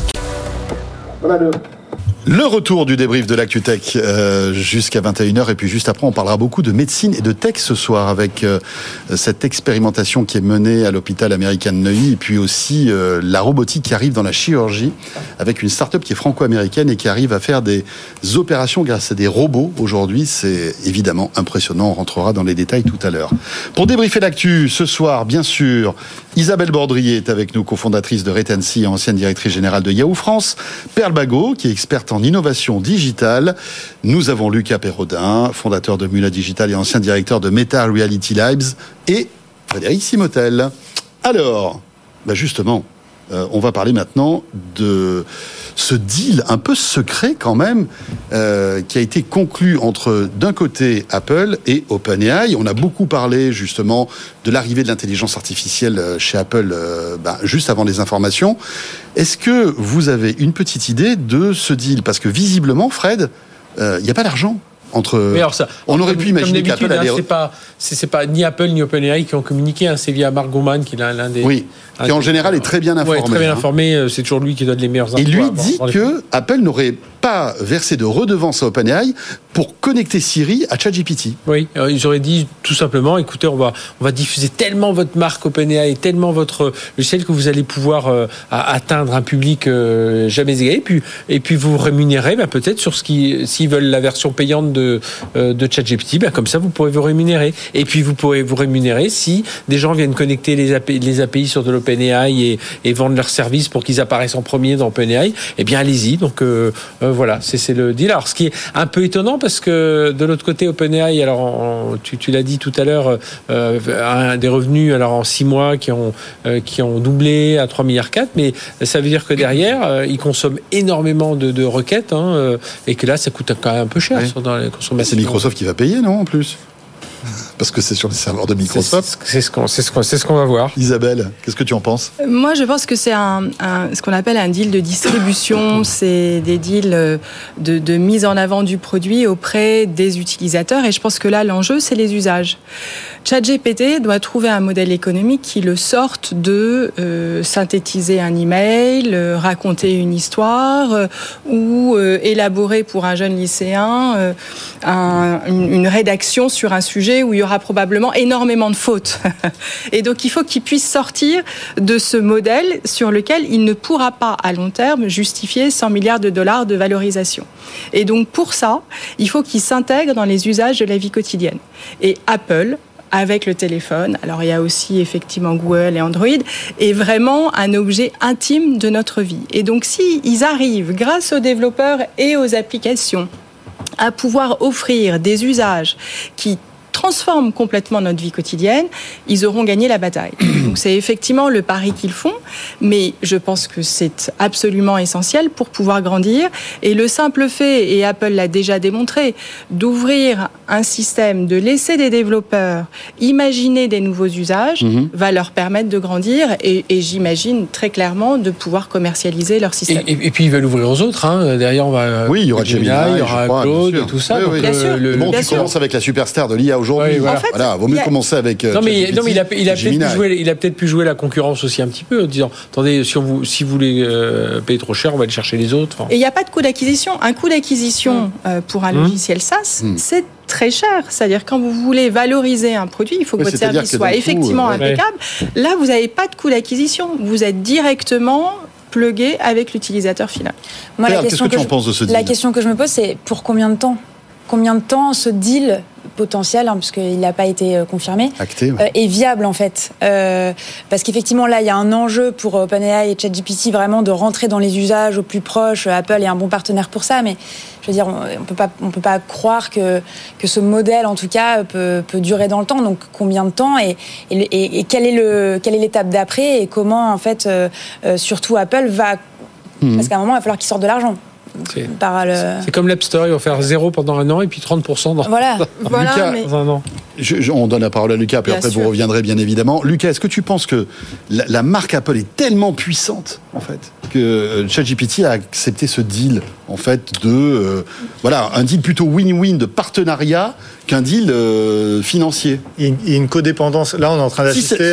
Voilà le retour du débrief de l'ActuTech jusqu'à 21h, et puis juste après on parlera beaucoup de médecine et de tech ce soir avec cette expérimentation qui est menée à l'hôpital américain de Neuilly, et puis aussi la robotique qui arrive dans la chirurgie avec une start-up qui est franco-américaine et qui arrive à faire des opérations grâce à des robots aujourd'hui. C'est évidemment impressionnant, on rentrera dans les détails tout à l'heure. Pour débriefer l'actu ce soir, bien sûr, Isabelle Bordrier est avec nous, cofondatrice de Retency et ancienne directrice générale de Yahoo France. Perle Bagot, qui est experte en innovation digitale. Nous avons Lucas Perrodin, fondateur de Mula Digital et ancien directeur de Meta Reality Labs. Et Frédéric Simotel. Alors, justement, on va parler maintenant de ce deal un peu secret quand même qui a été conclu entre, d'un côté, Apple et OpenAI. On a beaucoup parlé justement de l'arrivée de l'intelligence artificielle chez Apple juste avant les informations. Est-ce que vous avez une petite idée de ce deal ? Parce que visiblement, Fred, il n'y a pas d'argent. Mais alors ça, on aurait pu imaginer qu'Apple allait... c'est pas ni Apple ni OpenAI qui ont communiqué, c'est via Mark Gurman qui est l'un des... Oui, qui en général est très bien informé. Très bien informé, c'est toujours lui qui donne les meilleures infos. Et lui dit que Apple n'aurait pas versé de redevance à OpenAI pour connecter Siri à ChatGPT. Oui, ils auraient dit tout simplement, écoutez, on va diffuser tellement votre marque OpenAI, tellement votre logiciel que vous allez pouvoir atteindre un public jamais égalé, et puis vous rémunérez peut-être sur s'ils veulent la version payante de ChatGPT, comme ça vous pourrez vous rémunérer. Et puis vous pourrez vous rémunérer si des gens viennent connecter les API sur de l'OpenAI et vendre leurs services pour qu'ils apparaissent en premier dans OpenAI. Eh bien allez-y. Donc voilà, c'est le deal. Alors ce qui est un peu étonnant parce que de l'autre côté OpenAI, alors tu l'as dit tout à l'heure, des revenus alors en 6 mois qui ont doublé à 3,4 milliards, mais ça veut dire que derrière ils consomment énormément de requêtes et que là ça coûte quand même un peu cher dans les consommations. C'est Microsoft qui va payer, non, en plus ? Parce que c'est sur les serveurs de Microsoft. C'est ce qu'on va voir. Isabelle, qu'est-ce que tu en penses ? Moi, je pense que c'est ce qu'on appelle un deal de distribution. C'est des deals de mise en avant du produit auprès des utilisateurs. Et je pense que là, l'enjeu, c'est les usages. ChatGPT doit trouver un modèle économique qui le sorte de synthétiser un email, raconter une histoire ou élaborer pour un jeune lycéen une rédaction sur un sujet où il y aura probablement énormément de fautes. Et donc, il faut qu'il puisse sortir de ce modèle sur lequel il ne pourra pas, à long terme, justifier 100 milliards de dollars de valorisation. Et donc, pour ça, il faut qu'il s'intègre dans les usages de la vie quotidienne. Et Apple, avec le téléphone, alors il y a aussi effectivement Google et Android, est vraiment un objet intime de notre vie. Et donc, s'ils arrivent, grâce aux développeurs et aux applications, à pouvoir offrir des usages qui transforment complètement notre vie quotidienne, ils auront gagné la bataille. Donc c'est effectivement le pari qu'ils font, mais je pense que c'est absolument essentiel pour pouvoir grandir. Et le simple fait, et Apple l'a déjà démontré, d'ouvrir un système, de laisser des développeurs imaginer des nouveaux usages, va leur permettre de grandir et j'imagine très clairement de pouvoir commercialialiser leur système. Et puis ils veulent ouvrir aux autres. Derrière, on va... Oui, il y aura Gemini, il y aura Claude et tout ça. Oui, bien sûr. Tu commences avec la superstar de l'IA aujourd'hui. Voilà. En fait, vaut mieux commencer avec il a peut-être pu jouer la concurrence aussi un petit peu en disant attendez, si vous voulez payer trop cher, on va aller chercher les autres. Et il n'y a pas de coût d'acquisition. Un coût d'acquisition pour un logiciel SaaS, c'est très cher. C'est-à-dire quand vous voulez valoriser un produit, il faut que votre service soit effectivement impeccable. Là, vous n'avez pas de coût d'acquisition. Vous êtes directement plugué avec l'utilisateur final. Moi, qu'est-ce que tu en penses de ce deal ? La question que je me pose, c'est pour combien de temps ? Combien de temps ce deal potentiel, puisqu'il n'a pas été confirmé, acté, est viable en fait, parce qu'effectivement là il y a un enjeu pour OpenAI et ChatGPT vraiment de rentrer dans les usages au plus proche. Apple est un bon partenaire pour ça, mais je veux dire, on peut pas croire que ce modèle, en tout cas, peut durer dans le temps. Donc, combien de temps et quelle est l'étape d'après et comment, en fait, surtout Apple va... Parce qu'à un moment, il va falloir qu'ils sortent de l'argent. C'est comme l'App Store, ils vont faire 0 pendant 1 an et puis 30% dans un an. On donne la parole à Lucas, puis après vous reviendrez bien évidemment. Lucas, est-ce que tu penses que la marque Apple est tellement puissante, en fait, que ChatGPT a accepté ce deal, en fait, un deal plutôt win-win de partenariat qu'un deal financier? Il y a une codépendance. Là, on est en train d'assister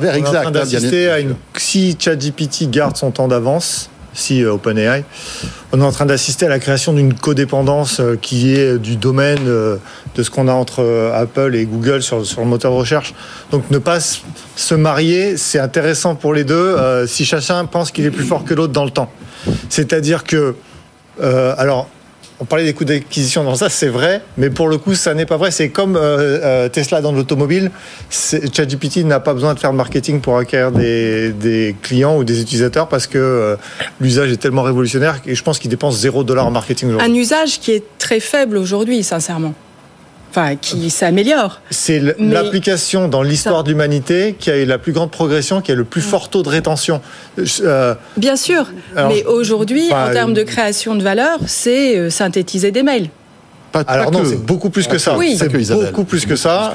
si ChatGPT garde son temps d'avance, si OpenAI, on est en train d'assister à la création d'une codépendance qui est du domaine de ce qu'on a entre Apple et Google sur le moteur de recherche. Donc ne pas se marier, c'est intéressant pour les deux si chacun pense qu'il est plus fort que l'autre dans le temps. C'est-à-dire que, alors, on parlait des coûts d'acquisition dans ça, c'est vrai, mais pour le coup, ça n'est pas vrai. C'est comme Tesla dans l'automobile. ChatGPT n'a pas besoin de faire de marketing pour acquérir des clients ou des utilisateurs parce que l'usage est tellement révolutionnaire et je pense qu'il dépense $0 en marketing aujourd'hui. Un usage qui est très faible aujourd'hui, sincèrement. Enfin, qui s'améliore. C'est l'application dans l'histoire de l'humanité qui a eu la plus grande progression, qui a le plus fort taux de rétention. Bien sûr, mais aujourd'hui, en termes de création de valeur, c'est synthétiser des mails. Alors non, c'est beaucoup plus que ça. Oui. C'est beaucoup plus que ça.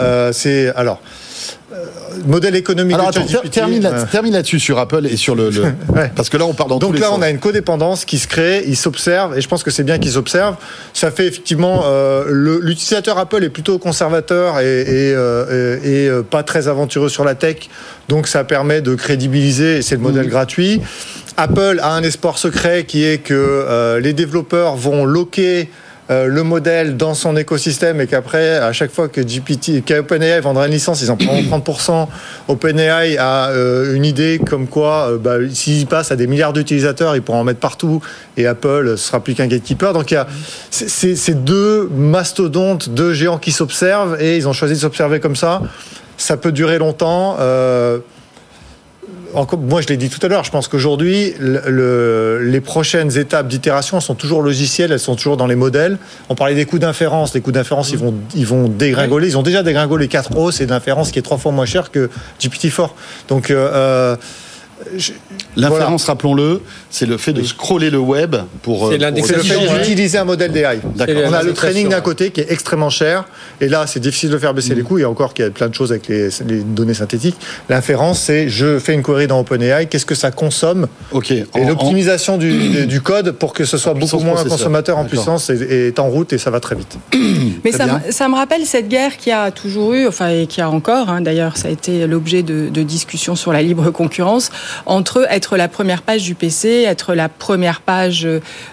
Modèle économique. Alors attends, termine là-dessus sur Apple et sur le... Parce que là on part dans tous les sens. Donc là on a une codépendance qui se crée, il s'observe et je pense que c'est bien qu'il s'observe. Ça fait effectivement l'utilisateur Apple est plutôt conservateur et pas très aventureux sur la tech, donc ça permet de crédibiliser et c'est le modèle gratuit. Apple a un espoir secret qui est que les développeurs vont loquer le modèle dans son écosystème et qu'après, à chaque fois que OpenAI vendra une licence, ils en prendront 30%. OpenAI a une idée comme quoi, s'ils passent à des milliards d'utilisateurs, ils pourront en mettre partout et Apple ne sera plus qu'un gatekeeper. Donc il y a ces deux mastodontes, deux géants qui s'observent et ils ont choisi de s'observer comme ça. Ça peut durer longtemps. Moi, je l'ai dit tout à l'heure, je pense qu'aujourd'hui, les prochaines étapes d'itération sont toujours logicielles, elles sont toujours dans les modèles. On parlait des coûts d'inférence. Les coûts d'inférence, ils vont dégringoler. Ils ont déjà dégringolé 4 c'est de l'inférence qui est 3 fois moins cher que GPT-4. Donc, l'inférence, rappelons-le, c'est le fait de scroller le web pour... C'est le fait d'utiliser un modèle d'AI. On a le training d'un côté qui est extrêmement cher, et là, c'est difficile de faire baisser les coûts. Il y a encore qu'il y a plein de choses avec les données synthétiques. L'inférence, c'est je fais une query dans OpenAI, qu'est-ce que ça consomme et l'optimisation du code pour que ce soit beaucoup moins consommateur en puissance est en route et ça va très vite. Mais ça me rappelle cette guerre qu'il y a toujours eu, et qu'il y a encore, d'ailleurs, ça a été l'objet de discussions sur la libre concurrence, entre être la première page du PC, être la première page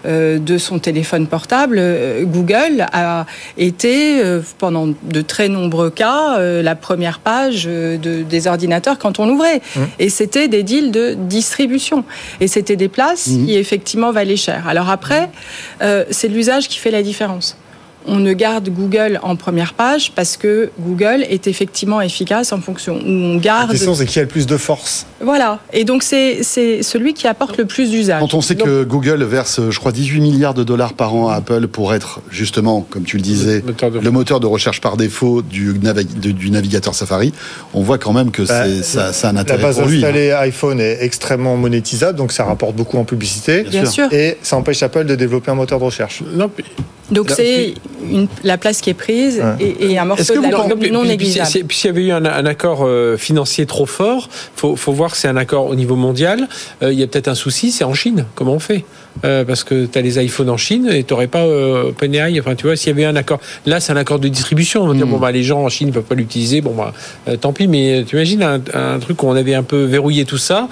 de son téléphone portable. Google a été, pendant de très nombreux cas, la première page des ordinateurs quand on l'ouvrait. Et c'était des deals de distribution. Et c'était des places qui, effectivement, valaient cher. Alors après, c'est l'usage qui fait la différence. On ne garde Google en première page parce que Google est effectivement efficace en fonction où on garde... La question, c'est qui a le plus de force. Voilà. Et donc, c'est celui qui apporte le plus d'usage. Quand on sait que Google verse, je crois, $18 milliards par an à Apple pour être, justement, comme tu le disais, le moteur de recherche par défaut du navigateur Safari, on voit quand même que ça a un intérêt pour lui. La base installée iPhone est extrêmement monétisable, donc ça rapporte beaucoup en publicité. Bien sûr. Et ça empêche Apple de développer un moteur de recherche. Donc c'est la place qui est prise et un morceau non négligeable. Puis s'il y avait eu un accord financier trop fort, faut voir que c'est un accord au niveau mondial. Il y a peut-être un souci, c'est en Chine. Comment on fait parce que tu as les iPhones en Chine et tu n'aurais pas OpenAI. Enfin, tu vois, s'il y avait un accord. Là, c'est un accord de distribution. On va dire, les gens en Chine ne peuvent pas l'utiliser. Tant pis. Mais tu imagines un truc où on avait un peu verrouillé tout ça.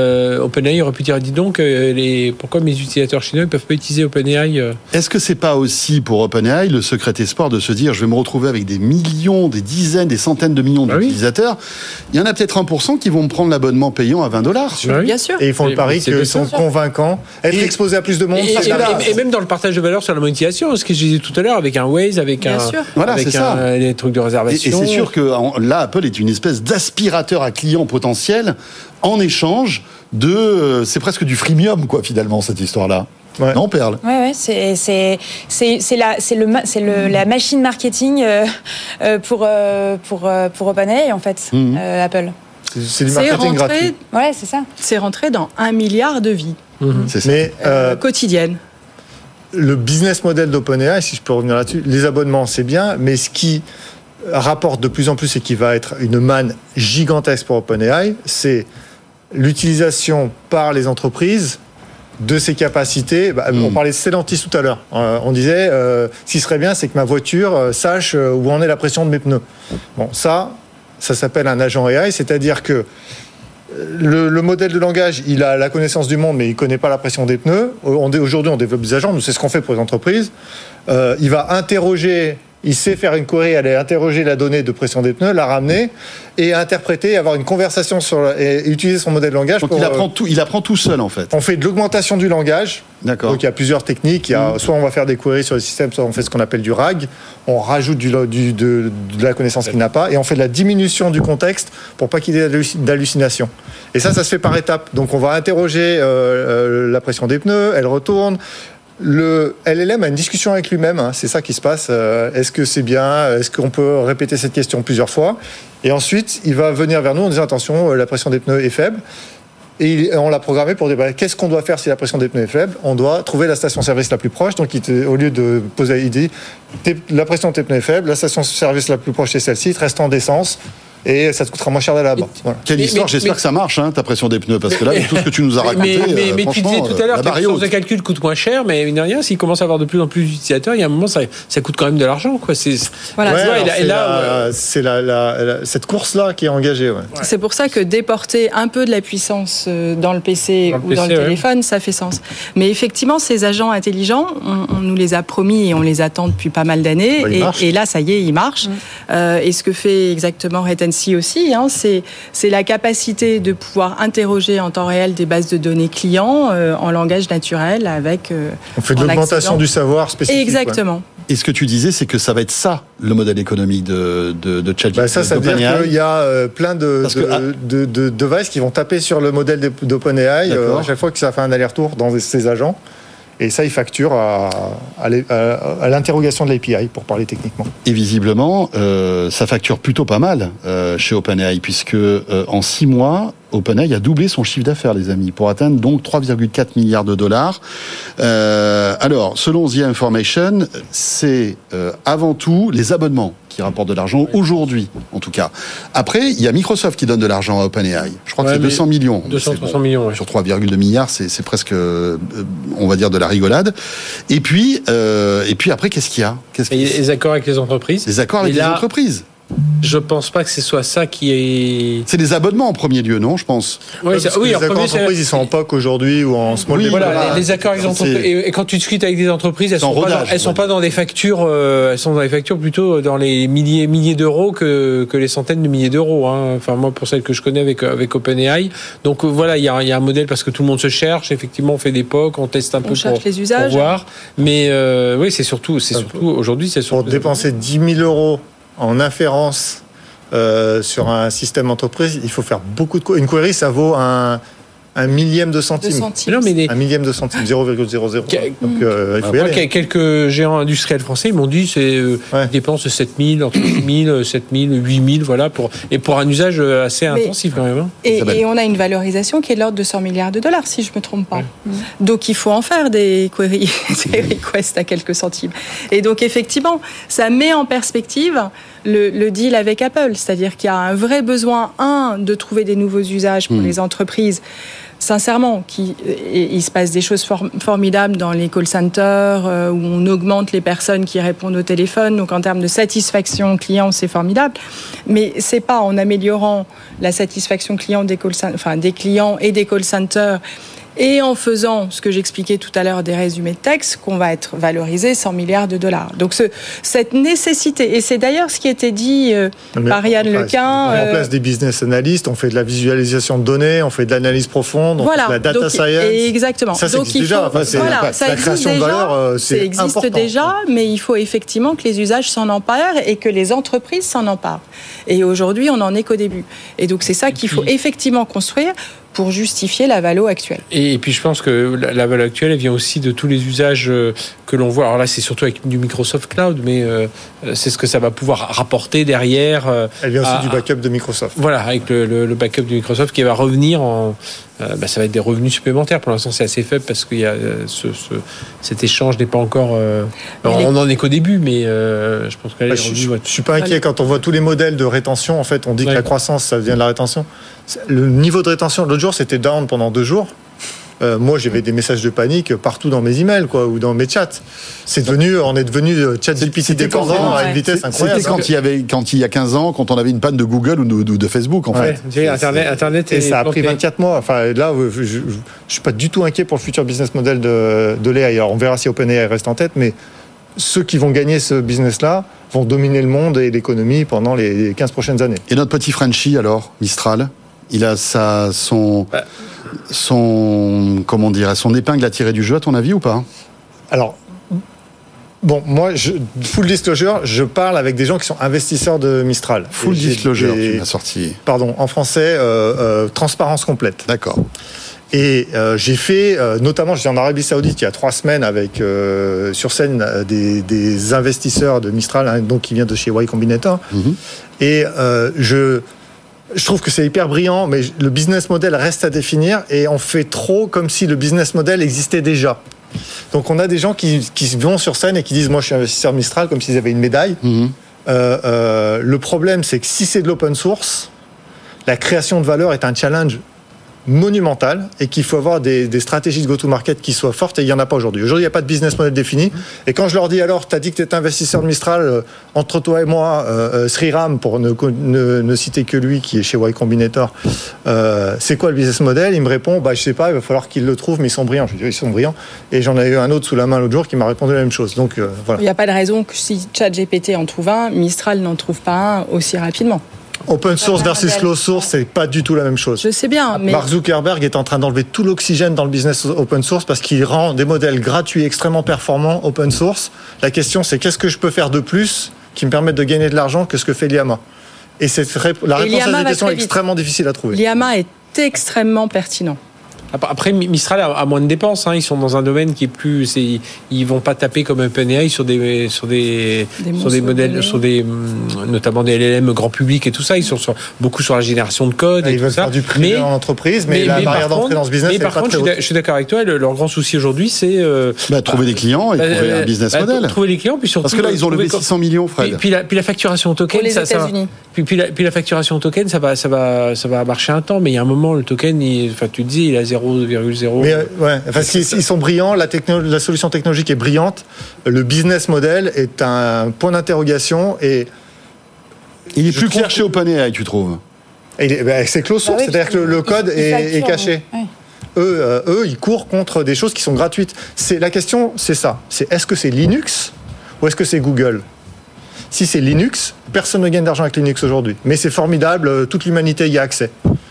OpenAI aurait pu dire, dis donc, pourquoi mes utilisateurs chinois ne peuvent pas utiliser OpenAI Est-ce que c'est pas aussi pour OpenAI le secret espoir de se dire, je vais me retrouver avec des millions, des dizaines, des centaines de millions d'utilisateurs. Il y en a peut-être 1% qui vont me prendre l'abonnement payant à $20. Bien sûr. Et ils font le pari qu'ils sont convaincants. Être exposé à plus de monde. Et même dans le partage de valeur sur la monétisation, ce que je disais tout à l'heure, avec un Waze, avec les trucs de réservation. Et c'est sûr que là, Apple est une espèce d'aspirateur à clients potentiels en échange c'est presque du freemium, quoi, finalement, cette histoire-là. Ouais. Non, Perle? Ouais, c'est la machine marketing pour OpenAI en fait, Apple. C'est du marketing gratuit. Ouais, c'est ça. C'est rentré dans 1 milliard de vies C'est ça. Mais quotidiennes. le business model d'OpenAI, si je peux revenir là-dessus, les abonnements, c'est bien, mais ce qui rapporte de plus en plus et qui va être une manne gigantesque pour OpenAI, c'est l'utilisation par les entreprises de ces capacités. On parlait de Stellantis tout à l'heure. On disait, ce qui serait bien, c'est que ma voiture sache où en est la pression de mes pneus. Bon, ça s'appelle un agent AI, c'est-à-dire que le modèle de langage, il a la connaissance du monde, mais il ne connaît pas la pression des pneus. Aujourd'hui, on développe des agents, nous, c'est ce qu'on fait pour les entreprises. Il va interroger... Il sait faire une query, aller interroger la donnée de pression des pneus, la ramener et interpréter, avoir une conversation et utiliser son modèle de langage. Donc il apprend tout seul en fait. On fait de l'augmentation du langage. D'accord. Donc il y a plusieurs techniques. Soit on va faire des queries sur le système, soit on fait ce qu'on appelle du RAG. On rajoute de la connaissance qu'il n'a pas et on fait de la diminution du contexte pour pas qu'il y ait d'hallucination. Et ça se fait par étapes. Donc on va interroger la pression des pneus, elle retourne. Le LLM a une discussion avec lui-même, c'est ça qui se passe. Est-ce que c'est bien? Est-ce qu'on peut répéter cette question plusieurs fois? Et ensuite, il va venir vers nous en disant attention, la pression des pneus est faible. Et on l'a programmé pour dire qu'est-ce qu'on doit faire si la pression des pneus est faible? On doit trouver la station-service la plus proche. Donc, au lieu de poser, il dit la pression de tes pneus est faible, la station-service la plus proche c'est celle-ci, te reste en d'essence. Et ça te coûtera moins cher d'aller là-bas. Voilà. Quelle histoire, j'espère que ça marche, ta pression des pneus, parce que là, tout ce que tu nous as raconté, mais tu disais tout à l'heure que la puissance de calcul coûte moins cher, mais mine de rien, s'il commence à avoir de plus en plus d'utilisateurs, il y a un moment, ça coûte quand même de l'argent, quoi. C'est cette course-là qui est engagée. Ouais. C'est pour ça que déporter un peu de la puissance dans le PC ou dans le téléphone, ça fait sens. Mais effectivement, ces agents intelligents, on nous les a promis et on les attend depuis pas mal d'années. Et là, ça y est, ils marchent. Et ce que fait exactement Retency aussi, c'est la capacité de pouvoir interroger en temps réel des bases de données clients en langage naturel avec... on fait de l'augmentation du savoir spécifique. Exactement. Ouais. Et ce que tu disais, c'est que ça va être ça, le modèle économique de ChatGPT. Ça veut dire qu'il y a plein de devices qui vont taper sur le modèle d'OpenAI à chaque fois que ça fait un aller-retour dans ces agents. Et ça, il facture à l'interrogation de l'API, pour parler techniquement. Et visiblement, ça facture plutôt pas mal chez OpenAI, puisque en 6 mois, OpenAI a doublé son chiffre d'affaires, les amis, pour atteindre donc 3,4 milliards de dollars. Alors, selon The Information, c'est avant tout les abonnements qui rapportent de l'argent aujourd'hui, en tout cas. Après, il y a Microsoft qui donne de l'argent à OpenAI. Je crois que c'est 200 millions. 200-300 millions, sur 3,2 milliards, c'est presque, on va dire, de la rigolade. Et puis après, qu'est-ce qu'il y a? Les accords avec les entreprises. Les accords avec les entreprises. Je pense pas que ce soit ça qui est... C'est des abonnements en premier lieu, non, je pense. Les accords d'entreprise, ils sont en POC aujourd'hui ou en small business. Voilà, les accords avec les entreprises. Et quand tu discutes avec des entreprises, elles sont pas dans des factures, elles sont dans des factures plutôt dans les milliers d'euros que les centaines de milliers d'euros. Enfin, moi, pour celles que je connais avec OpenAI. Donc voilà, il y a un modèle parce que tout le monde se cherche. Effectivement, on fait des POC, on teste un peu cherche les usages. Pour voir. Mais oui, c'est surtout aujourd'hui, c'est surtout... Pour dépenser 10 000 euros en inférence sur un système entreprise, il faut faire beaucoup de queries. Une query, ça vaut un millième de centime. Un millième de centime, 0,00. Donc, il faut y aller. Quelques géants industriels français m'ont dit ils dépensent 7 000, entre 6 000, 7 000, 8 000, voilà, pour un usage assez intensif quand même. Et on a une valorisation qui est de l'ordre de 100 milliards de dollars, si je ne me trompe pas. Donc il faut en faire des queries, des requests à quelques centimes. Et donc effectivement, ça met en perspective le deal avec Apple, c'est-à-dire qu'il y a un vrai besoin, de trouver des nouveaux usages pour les entreprises. Sincèrement, il se passe des choses formidables dans les call centers où on augmente les personnes qui répondent au téléphone. Donc en termes de satisfaction client, c'est formidable. Mais c'est pas en améliorant la satisfaction client des clients et des call centers et en faisant ce que j'expliquais tout à l'heure des résumés de texte qu'on va être valorisé 100 milliards de dollars. Donc cette nécessité, et c'est d'ailleurs ce qui était dit par Yann Lequin. On met en place des business analysts, on fait de la visualisation de données, on fait de l'analyse profonde, on fait de la data science. Exactement. Ça existe déjà. La création de valeur, c'est important. Ça existe déjà, mais il faut effectivement que les usages s'en emparent et que les entreprises s'en emparent. Et aujourd'hui, on n'en est qu'au début. Et donc c'est ça qu'il faut effectivement construire pour justifier la valo actuelle. Et puis je pense que la valeur actuelle, elle vient aussi de tous les usages que l'on voit. Alors là, c'est surtout avec du Microsoft Cloud, mais c'est ce que ça va pouvoir rapporter derrière. Elle vient aussi du backup de Microsoft. Voilà, avec le backup de Microsoft qui va revenir ça va être des revenus supplémentaires. Pour l'instant, c'est assez faible parce qu'il y a cet échange n'est pas encore. On n'en est qu'au début, mais je pense que là, je suis pas inquiet quand on voit tous les modèles de rétention. En fait, on dit que la croissance, ça vient de la rétention. Le niveau de rétention, l'autre jour, c'était down pendant 2 jours. Moi, j'avais des messages de panique partout dans mes emails, ou dans mes chats. On est devenu ChatGPT dépendant à une vitesse incroyable. C'était quand il y a 15 ans, quand on avait une panne de Google ou de Facebook, en fait. Internet et ça a pris 24 mois. Enfin, là, je suis pas du tout inquiet pour le futur business model de l'AI. Alors, on verra si OpenAI reste en tête, mais ceux qui vont gagner ce business-là vont dominer le monde et l'économie pendant les 15 prochaines années. Et notre petit Frenchie, alors, Mistral, il a son épingle à tirer du jeu, à ton avis, ou pas? Alors, bon, moi, full disclosure, je parle avec des gens qui sont investisseurs de Mistral. Full disclosure, tu m'as sorti. Pardon, en français, transparence complète. D'accord. Et j'ai fait, notamment, j'étais en Arabie Saoudite il y a 3 semaines avec sur scène des investisseurs de Mistral, donc qui vient de chez Y Combinator. Et je trouve que c'est hyper brillant, mais le business model reste à définir et on fait trop comme si le business model existait déjà. Donc on a des gens qui vont sur scène et qui disent « moi je suis investisseur Mistral » comme s'ils avaient une médaille. Le problème, c'est que si c'est de l'open source, la création de valeur est un challenge monumental et qu'il faut avoir des stratégies de go-to-market qui soient fortes et il n'y en a pas aujourd'hui. Aujourd'hui, il n'y a pas de business model défini. Et quand je leur dis alors, tu as dit que tu étais investisseur de Mistral, entre toi et moi, Sriram, pour ne citer que lui qui est chez Y Combinator, c'est quoi le business model? Il me répond, je sais pas, il va falloir qu'ils le trouvent, mais ils sont brillants. Je lui dis, ils sont brillants. Et j'en ai eu un autre sous la main l'autre jour qui m'a répondu la même chose. Donc voilà. Il n'y a pas de raison que si ChatGPT en trouve un, Mistral n'en trouve pas un aussi rapidement. Open source versus closed source, c'est pas du tout la même chose. Je sais bien, mais Mark Zuckerberg est en train d'enlever tout l'oxygène dans le business open source parce qu'il rend des modèles gratuits extrêmement performants open source. La question, c'est qu'est-ce que je peux faire de plus qui me permette de gagner de l'argent que ce que fait l'IAMA? Et la réponse à cette question est extrêmement difficile à trouver. L'IAMA est extrêmement pertinent. Après, Mistral a moins de dépenses. Ils sont dans un domaine qui est plus. Ils vont pas taper comme OpenAI sur des modèles, notamment des LLM grand public et tout ça. Ils sont beaucoup sur la génération de code. Ils veulent faire du privé en entreprise, mais la barrière d'entrée dans ce business. Mais par contre, je suis d'accord avec toi. Leur grand souci aujourd'hui, c'est trouver des clients et trouver un business model. Trouver les clients, puis surtout. Parce que là, ils ont levé 600 millions, Fred. Puis la facturation token, pour les États-Unis. Puis la facturation token, ça va marcher un temps, mais il y a un moment, le token, tu te dis, il a 0,0. Mais parce qu'ils sont brillants, la solution technologique est brillante, le business model est un point d'interrogation et il est plus clair chez OpenAI, tu trouves? C'est close source, c'est-à-dire que le code est caché. Ouais. Eux, ils courent contre des choses qui sont gratuites. La question, c'est ça. Est-ce que c'est Linux ou est-ce que c'est Google? Si c'est Linux, personne ne gagne d'argent avec Linux aujourd'hui. Mais c'est formidable, toute l'humanité y a accès.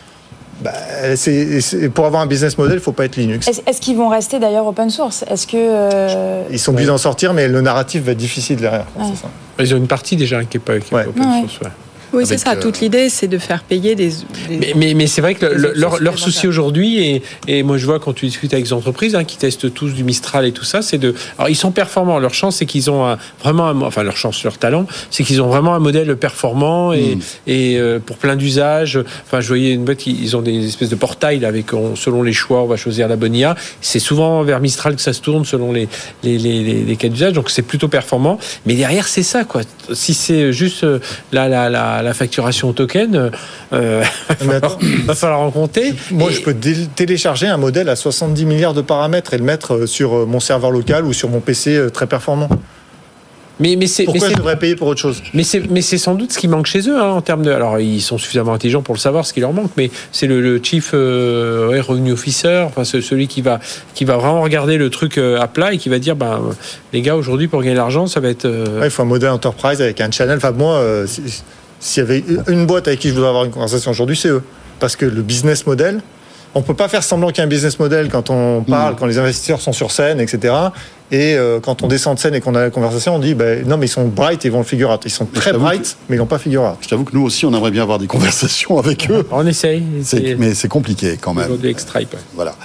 Pour avoir un business model, il ne faut pas être Linux. Est-ce qu'ils vont rester d'ailleurs open source? Est-ce que ils sont obligés d'en sortir, mais le narratif va être difficile derrière. Ouais. C'est ça. Ils ont une partie déjà qui n'est pas open source. Ouais. Oui, c'est ça. Toute l'idée, c'est de faire payer des mais c'est vrai que leur souci aujourd'hui, et moi je vois quand tu discutes avec des entreprises qui testent tous du Mistral et tout ça, c'est alors ils sont performants. Leur chance, c'est qu'ils ont leur talent, c'est qu'ils ont vraiment un modèle performant et pour plein d'usages. Enfin, je voyais une boîte, ils ont des espèces de portails là, avec selon les choix, on va choisir la bonne IA. C'est souvent vers Mistral que ça se tourne selon les cas d'usage, donc c'est plutôt performant. Mais derrière, c'est ça quoi. Si c'est juste la facturation au token, va falloir en compter. Moi, je peux télécharger un modèle à 70 milliards de paramètres et le mettre sur mon serveur local ou sur mon PC très performant. Pourquoi je devrais payer pour autre chose? Mais c'est sans doute ce qui manque chez eux en termes de. Alors ils sont suffisamment intelligents pour le savoir ce qui leur manque, mais c'est le chief revenue officer, enfin celui qui va vraiment regarder le truc à plat et qui va dire les gars aujourd'hui pour gagner de l'argent ça va être. Il faut un modèle enterprise avec un channel. Enfin moi, s'il y avait une boîte avec qui je voudrais avoir une conversation aujourd'hui, c'est eux, parce que le business model. On ne peut pas faire semblant qu'il y a un business model quand on parle, quand les investisseurs sont sur scène, etc. Et quand on descend de scène et qu'on a la conversation, on dit non, mais ils sont bright, ils vont le figure out. Ils sont très bright, mais ils n'ont pas figure out. Je t'avoue que nous aussi, on aimerait bien avoir des conversations avec eux. On essaye. Mais c'est compliqué quand même. Des Stripe. Ouais. Voilà.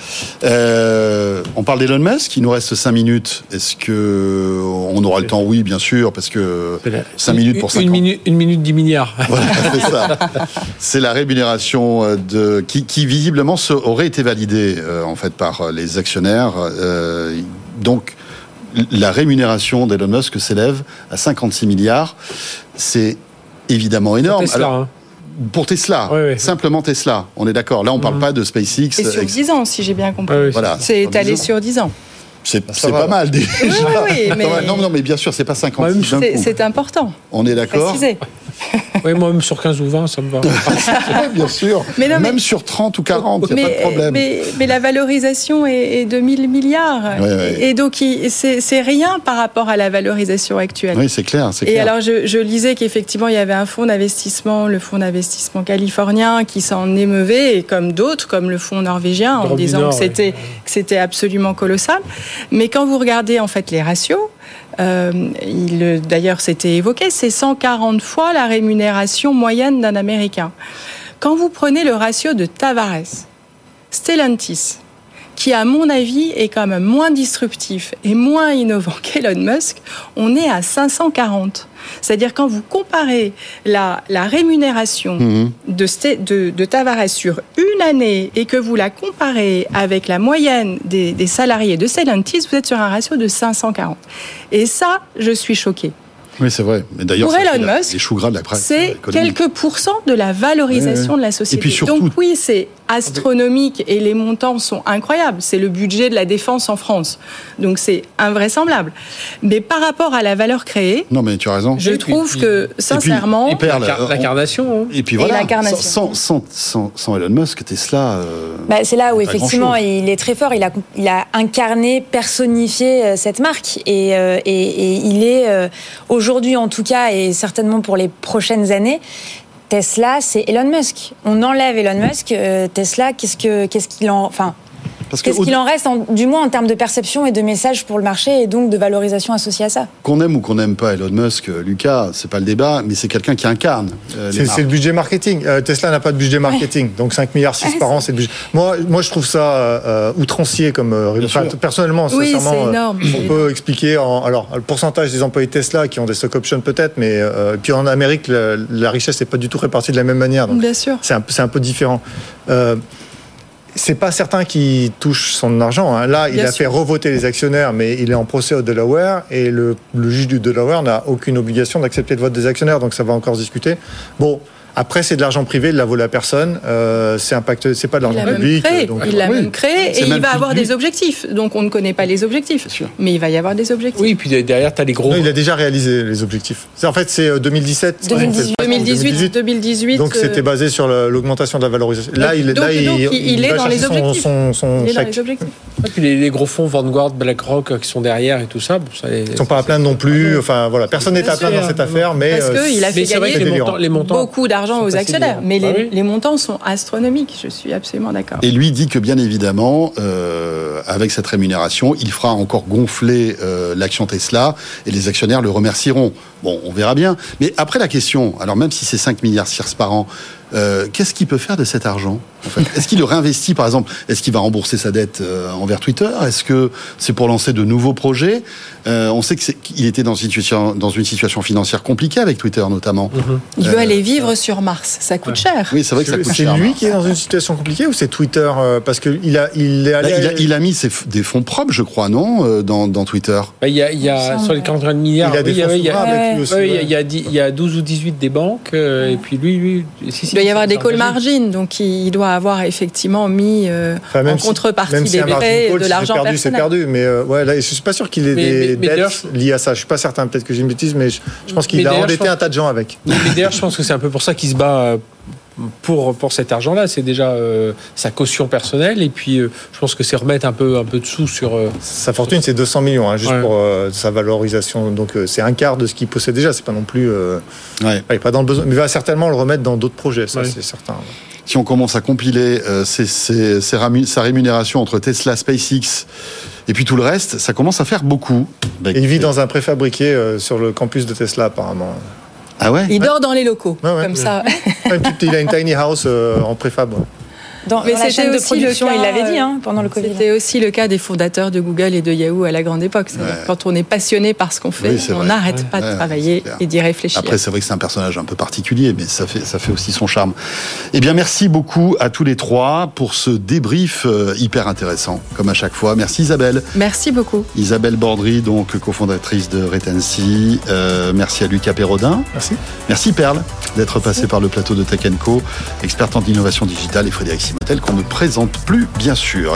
On parle d'Elon Musk. Il nous reste 5 minutes. Est-ce que on aura le temps? Oui, bien sûr, parce que 5 minutes pour 5 ans. Une minute 10 milliards. Voilà, c'est ça. C'est la rémunération qui visiblement aurait été validée en fait par les actionnaires. Donc la rémunération d'Elon Musk s'élève à 56 milliards. C'est évidemment énorme. Tesla, alors, pour Tesla, oui. Simplement Tesla, on est d'accord. Là, on ne parle pas de SpaceX. Et sur 10 ans, si j'ai bien compris. Oui, voilà. C'est étalé sur 10 ans. C'est pas mal déjà. Oui, mais... Non, mais bien sûr, c'est pas 56 d'un coup. C'est important. On est d'accord. Préciser. Oui, moi, même sur 15 ou 20, ça me va. Bien sûr. Même sur 30 ou 40, il n'y a pas de problème. Mais la valorisation est de 1000 milliards. Ouais. Et donc, c'est rien par rapport à la valorisation actuelle. Oui, c'est clair. Et alors, je lisais qu'effectivement, il y avait un fonds d'investissement, le fonds d'investissement californien, qui s'en émeuvait, et comme d'autres, comme le fonds norvégien, en disant que c'était absolument colossal. Mais quand vous regardez, en fait, les ratios, d'ailleurs, c'était évoqué, c'est 140 fois la rémunération moyenne d'un Américain. Quand vous prenez le ratio de Tavares, Stellantis, qui, à mon avis, est quand même moins disruptif et moins innovant qu'Elon Musk, on est à 540. C'est-à-dire quand vous comparez la rémunération de Tavares sur une année et que vous la comparez avec la moyenne des salariés de Stellantis, vous êtes sur un ratio de 540. Et ça, je suis choquée. Oui, c'est vrai. Mais d'ailleurs, pour Elon Musk, les choux gras de la presse, c'est quelques pourcents de la valorisation de la société. Et puis surtout, donc oui, c'est astronomique et les montants sont incroyables. C'est le budget de la défense en France. Donc c'est invraisemblable. Mais par rapport à la valeur créée, non, mais tu as raison. Je trouve que, sincèrement... Et puis l'incarnation. Et puis voilà, sans Elon Musk, Tesla... c'est là où effectivement il est très fort. Il a incarné, personnifié cette marque. Et il est... aujourd'hui, en tout cas, et certainement pour les prochaines années, Tesla, c'est Elon Musk. On enlève Elon Musk, Tesla, qu'est-ce qu'il en reste, du moins en termes de perception et de message pour le marché et donc de valorisation associée à ça. Qu'on aime ou qu'on n'aime pas Elon Musk, Lucas, c'est pas le débat, mais c'est quelqu'un qui incarne c'est le budget marketing. Tesla n'a pas de budget marketing, donc 5 milliards 6 par an, c'est le budget. Moi, je trouve ça outrancier comme... personnellement, sincèrement, c'est énorme. On peut expliquer... Alors, le pourcentage des employés Tesla qui ont des stock options peut-être, mais puis en Amérique, la richesse n'est pas du tout répartie de la même manière. Donc bien sûr. C'est un peu différent. C'est pas certain qu'il touche son argent. Hein. Là, il a fait revoter les actionnaires, mais il est en procès au Delaware et le juge du Delaware n'a aucune obligation d'accepter le vote des actionnaires, donc ça va encore se discuter. Bon. Après, c'est de l'argent privé, il l'a volé à personne. C'est pas de l'argent public. Il l'a même créé et il va avoir des objectifs. Donc, on ne connaît pas les objectifs. Mais il va y avoir des objectifs. Oui, puis derrière, tu as les gros... Non, il a déjà réalisé les objectifs. En fait, c'est 2017. 2018. Donc, c'était basé sur l'augmentation de la valorisation. Là, il est dans les objectifs. Son il est dans les objectifs. Et puis les gros fonds Vanguard, BlackRock qui sont derrière et tout ça. Ils ne sont pas à plaindre non plus. Enfin, voilà. Personne n'est à plaindre dans cette affaire. Mais parce qu'il a fait gagner les montants, beaucoup d'argent aux actionnaires, mais les montants sont astronomiques, je suis absolument d'accord. Et lui dit que bien évidemment, avec cette rémunération, il fera encore gonfler l'action Tesla et les actionnaires le remercieront. Bon, on verra bien. Mais après la question, alors même si c'est 5 milliards par an, qu'est-ce qu'il peut faire de cet argent en fait? Est-ce qu'il le réinvestit, par exemple? Est-ce qu'il va rembourser sa dette envers Twitter? Est-ce que c'est pour lancer de nouveaux projets? On sait qu'il était dans une situation financière compliquée avec Twitter, notamment. Il veut aller vivre sur Mars. Ça coûte cher. Oui, c'est vrai que ça coûte cher. C'est lui qui est dans une situation compliquée ou c'est Twitter? Parce qu'il il a mis des fonds propres, je crois, non, dans Twitter. Il y a sur les 40 milliards. Il y a 12 ou 18 des banques. Et puis lui il doit y avoir des call margins, donc il doit avoir effectivement mis en contrepartie des prêts de l'argent personnel. C'est perdu, mais là, je suis pas sûr qu'il ait des dettes liées à ça. Je suis pas certain, peut-être que j'ai une bêtise, mais je pense qu'il a endetté un tas de gens avec. Mais d'ailleurs, je pense que c'est un peu pour ça qu'il se bat pour cet argent-là. C'est déjà sa caution personnelle, et puis je pense que c'est remettre un peu de sous sur... Sa fortune, c'est 200 millions, juste pour sa valorisation. Donc c'est un quart de ce qu'il possède déjà. C'est pas non plus... il n'est pas dans le besoin, mais il va certainement le remettre dans d'autres projets, ça c'est certain. si on commence à compiler sa rémunération entre Tesla, SpaceX et puis tout le reste, ça commence à faire beaucoup. Il vit dans un préfabriqué sur le campus de Tesla, apparemment. Ah ouais? Il dort dans les locaux, comme ça. Il a une tiny house en préfab. Dans la chaîne de production, il l'avait dit pendant le Covid. C'était aussi le cas des fondateurs de Google et de Yahoo à la grande époque. Quand on est passionné par ce qu'on fait, on n'arrête pas de travailler et d'y réfléchir. Après, c'est vrai que c'est un personnage un peu particulier, mais ça fait aussi son charme. Eh bien, merci beaucoup à tous les trois pour ce débrief hyper intéressant, comme à chaque fois. Merci Isabelle. Merci beaucoup. Isabelle Bordry, donc cofondatrice de Retency. Merci à Lucas Perrodin. Merci. Merci Perle d'être passé par le plateau de Tech & Co, experte en innovation digitale, et Frédéric Simotel, qu'on ne présente plus, bien sûr.